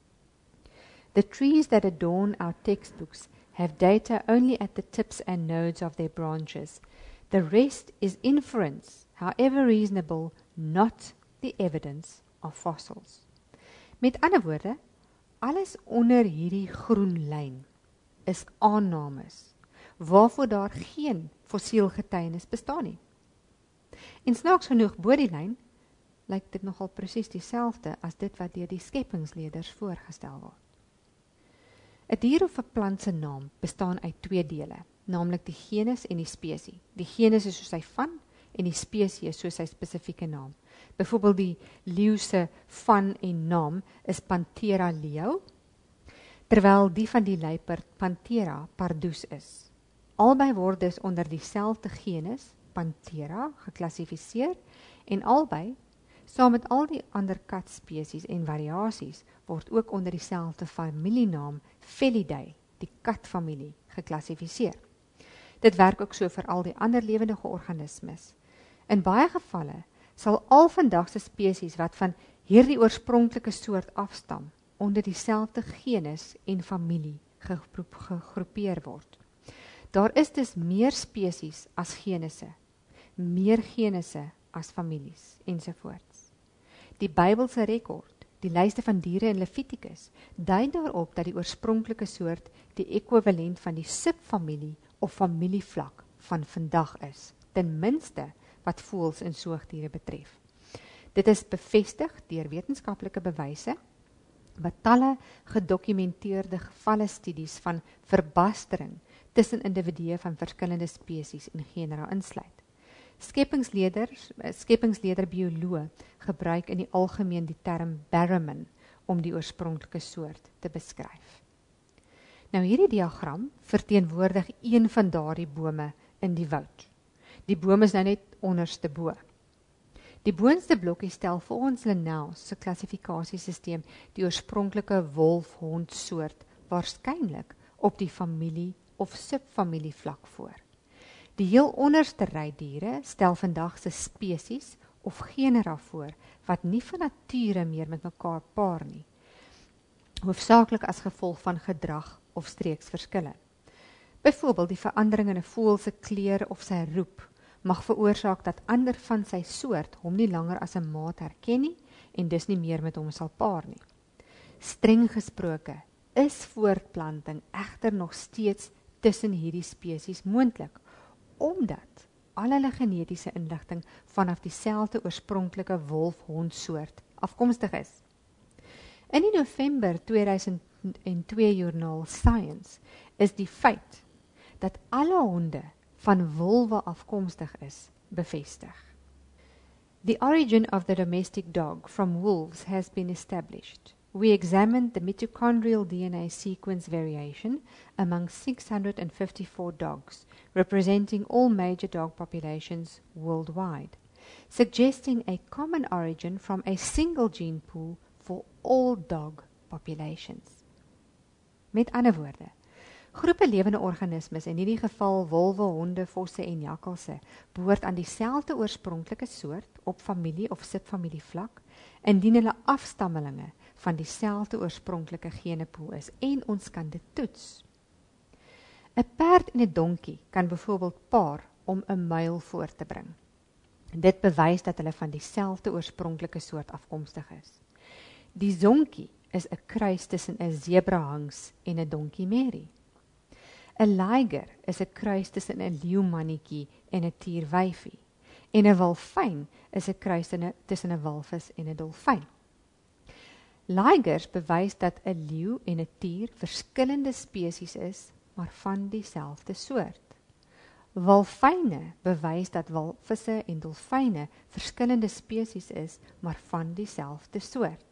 The trees that adorn our textbooks have data only at the tips and nodes of their branches. The rest is inference, however reasonable, not the evidence of fossils. Met ander woorde, alles onder hierdie groen lyn is aannames, waarvoor daar geen fossielgetuienis bestaan nie. En snaaks genoeg bo die lyn, lyk dit nogal presies dieselfde as dit wat deur die skepingsleerders voorgestel word. 'n Dier of 'n plant se naam bestaan uit 2 dele, naamlik die genus en die spesie. Die genus is soos hy van en die spesie is soos sy spesifieke naam. Byvoorbeeld die leeu se van en naam is Panthera leo, terwyl die van die luiperd Panthera pardus is. Albei word dus onder dieselfde genus, Panthera, geklassifiseer en albei, saam met al die ander katspesies en variasies, word ook onder dieselfde familienaam Felidae, die katfamilie, geklassifiseer. Dit werk ook so vir al die ander lewendige organismes. In baie gevalle sal al vandagse spesies wat van hierdie oorspronklike soort afstam, onder dieselfde genus en familie gegroepeer word. Daar is dus meer spesies as genusse, meer genusse as families, ensovoorts. Die Bybelse rekord, die lyste van diere in Levitikus, dui daarop dat die oorspronklike soort die ekwivalent van die subfamilie of familievlak van vandag is, ten minste wat voëls en soogdiere betref. Dit is bevestig deur wetenskaplike bewyse, wat talle gedokumenteerde gevalle studies van verbastering tussen individue van verskillende spesies en genera insluit. Skepingsleder bioloog gebruik in die algemeen die term Barrowman om die oorspronklike soort te beskryf. Nou hierdie diagram verteenwoordig een van daardie bome in die woud. Die boom is nou net onderste bo. Die boonste blokkie stel volgens Linnaeus se klassifikasiesysteem die oorspronklike wolf-hond soort waarskynlik op die familie of subfamilie vlak voor. Die heel onderste ry diere stel vandag se spesies of genera voor wat nie van nature meer met mekaar paar nie, hoofsaaklik as gevolg van gedrag of streeksverskille. Byvoorbeeld die verandering in 'n voël se kleur of sy roep mag veroorsaak dat ander van sy soort hom nie langer as 'n maat herken nie en dus nie meer met hom sal paar nie. Streng gesproke is voortplanting egter nog steeds tussen hierdie spesies moontlik, omdat al hulle genetiese inligting vanaf dieselfde oorspronklike wolf-hond soort afkomstig is. In die November 2002 joernaal Science is die feit dat alle honde van wolwe afkomstig is bevestig. The origin of the domestic dog from wolves has been established. We examined the mitochondrial DNA sequence variation among 654 dogs, representing all major dog populations worldwide, suggesting a common origin from a single gene pool for all dog populations. Met ander woorde, groepe lewende organismes, in hierdie geval wolwe, honde, vosse en jakkalse, behoort aan dieselfde oorspronklike soort op familie of subfamilie vlak, indien hulle afstammelinge van dieselfde oorspronklike genepool is, en ons kan dit toets. 'n Perd en 'n donkie kan byvoorbeeld paar om 'n muil voor te bring. Dit bewys dat hulle van dieselfde oorspronklike soort afkomstig is. Die zonkie is 'n kruis tussen 'n zebrahings en 'n donkie merrie. 'n liger is 'n kruis tussen 'n leeumannetjie en 'n tierwyfie. En 'n walfyn is 'n kruis tussen 'n walvis en 'n dolfyn. Ligers bewys dat 'n leeu en 'n tier verskillende spesies is, maar van dieselfde soort. Walfyne bewys dat walvisse en dolfyne verskillende spesies is, maar van dieselfde soort.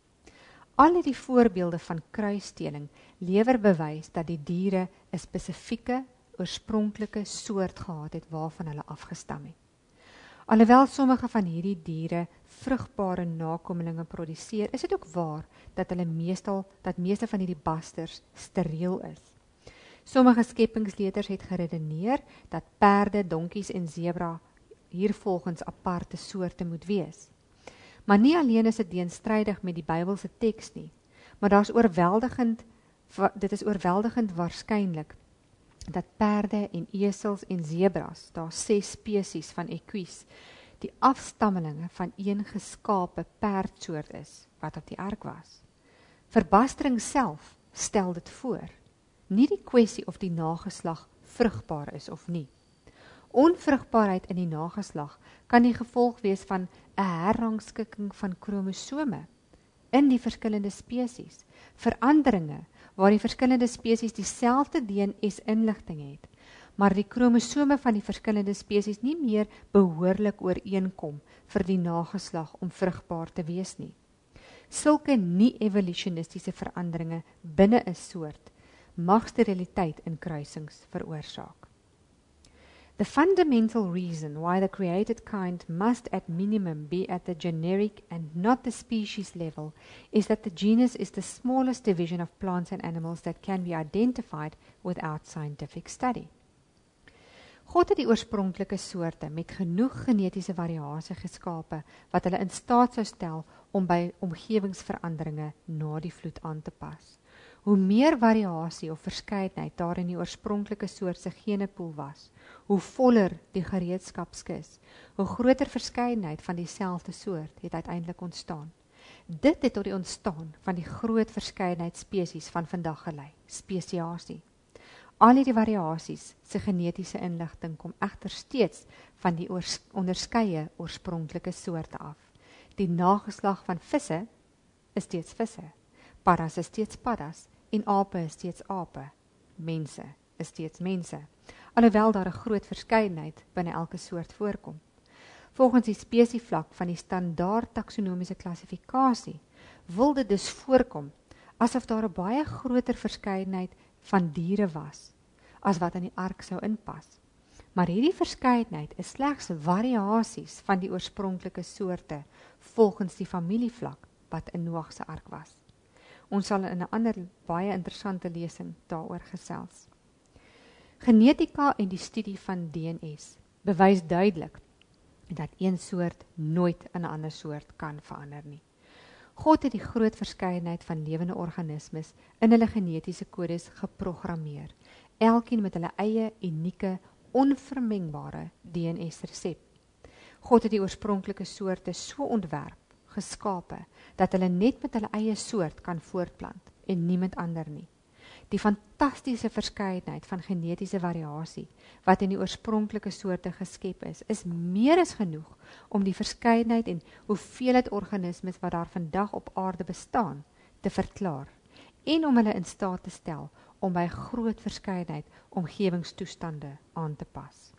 Al die voorbeelde van kruisdeling lewer bewys dat die diere 'n spesifieke, oorspronklike soort gehad het waarvan hulle afgestam het. Alhoewel sommige van hierdie diere vrugbare nakomelinge produseer, is dit ook waar dat meeste van hierdie basters steriel is. Sommige skepingsleerders het geredeneer dat perde, donkies en zebra hiervolgens aparte soorte moet wees. Maar nie alleen is dit teenstrydig met die Bybelse teks nie, maar dit is oorweldigend waarskynlik dat perde en esels en zebras, daar 6 spesies van equies, die afstammelinge van een geskape perdsoort is, wat op die ark was. Verbastering self stel dit voor, nie die kwessie of die nageslag vrugbaar is of nie. Onvrugbaarheid in die nageslag kan die gevolg wees van 'n herrangskikking van kromosome in die verskillende spesies, veranderinge waar die verskillende spesies dieselfde DNS-inligting het, maar die kromosome van die verskillende spesies nie meer behoorlik ooreenkom vir die nageslag om vrugbaar te wees nie. Sulke nie-evolutionistiese veranderinge binne 'n soort mag steriliteit in kruisings veroorsaak. The fundamental reason why the created kind must at minimum be at the generic and not the species level is that the genus is the smallest division of plants and animals that can be identified without scientific study. God het die oorspronklike soorte met genoeg genetiese variasie geskape wat hulle in staat sou stel om by omgewingsveranderinge na die vloed aan te pas. Hoe meer variasie of verskeidenheid daar in die oorspronklike soort se genepool was, hoe voller die gereedskapskis, hoe groter verskeidenheid van dieselfde soort het uiteindelik ontstaan. Dit het tot die ontstaan van die groot verskeidenheid spesies van vandag gelei, spesiasie. Al hierdie variasies se genetiese inligting kom egter steeds van die onderskeie oorspronklike soorte af. Die nageslag van visse is steeds visse, paddas is steeds paddas en ape is steeds ape. Mense is steeds mense, alhoewel daar 'n groot verskeidenheid binne elke soort voorkom. Volgens die spesievlak van die standaard taksonomiese klassifikasie wil dit dus voorkom asof daar 'n baie groter verskeidenheid van diere was as wat in die ark sou inpas. Maar hierdie verskeidenheid is slegs variasies van die oorspronklike soorte volgens die familievlak wat in Noag se ark was. Ons sal in 'n ander baie interessante lesing daaroor gesels. Genetika en die studie van DNS bewys duidelik dat een soort nooit in 'n ander soort kan verander nie. God het die groot verskeidenheid van lewende organismes in hulle genetiese kodes geprogrammeer, elkeen met hulle eie unieke, onvermengbare DNS-resep. God het die oorspronklike soorte so ontwerp, geskape, dat hulle net met hulle eie soort kan voortplant en niemand ander nie. Die fantastiese verskeidenheid van genetiese variasie wat in die oorspronklike soorte geskep is meer as genoeg om die verskeidenheid en hoeveelheid organismes wat daar vandag op aarde bestaan te verklaar en om hulle in staat te stel om by groot verskeidenheid omgewingstoestande aan te pas.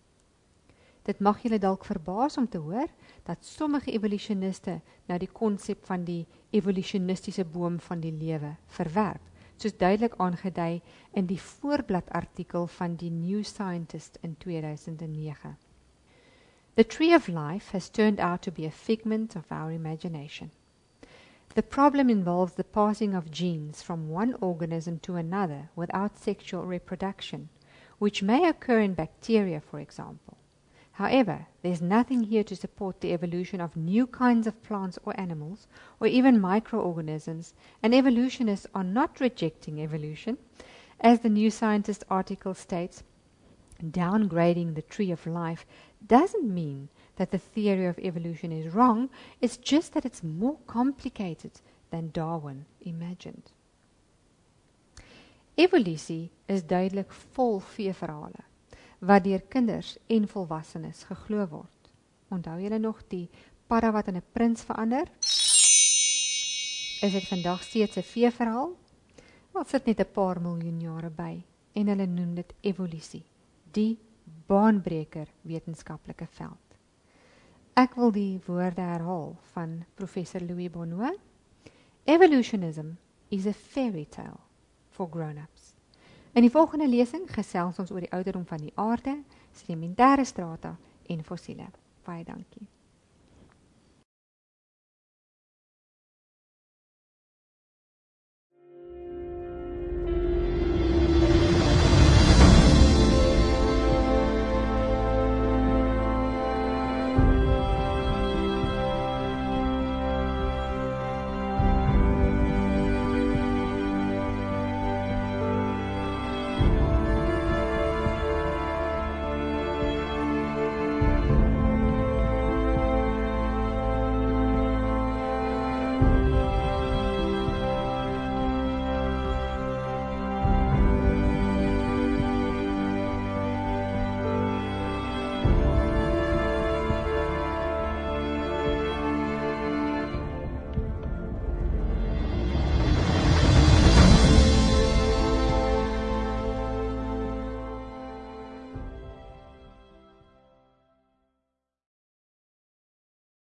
Dit mag julle dalk verbaas om te hoor dat sommige evolusioniste nou die konsep van die evolutionistiese boom van die lewe verwerp, soos duidelik aangedui in die voorbladartikel van die New Scientist in 2009. The tree of life has turned out to be a figment of our imagination. The problem involves the passing of genes from one organism to another without sexual reproduction, which may occur in bacteria, for example. However, there's nothing here to support the evolution of new kinds of plants or animals, or even microorganisms, and evolutionists are not rejecting evolution. As the New Scientist article states, downgrading the tree of life doesn't mean that the theory of evolution is wrong, it's just that it's more complicated than Darwin imagined. Evolusie is duidelik vol veeverhale, wat deur kinders en volwassenes geglo word. Onthou julle nog die padda wat in 'n prins verander? Is dit vandag steeds 'n veeverhaal? Wat sit net 'n paar miljoen jare by en hulle noem dit evolusie, die baanbreker wetenskaplike veld. Ek wil die woorde herhaal van professor Louis Bonneau. Evolutionism is a fairy tale for grown-ups. In die volgende lesing gesels ons oor die ouderdom van die aarde, sedimentêre strata en fossiele. Baie dankie.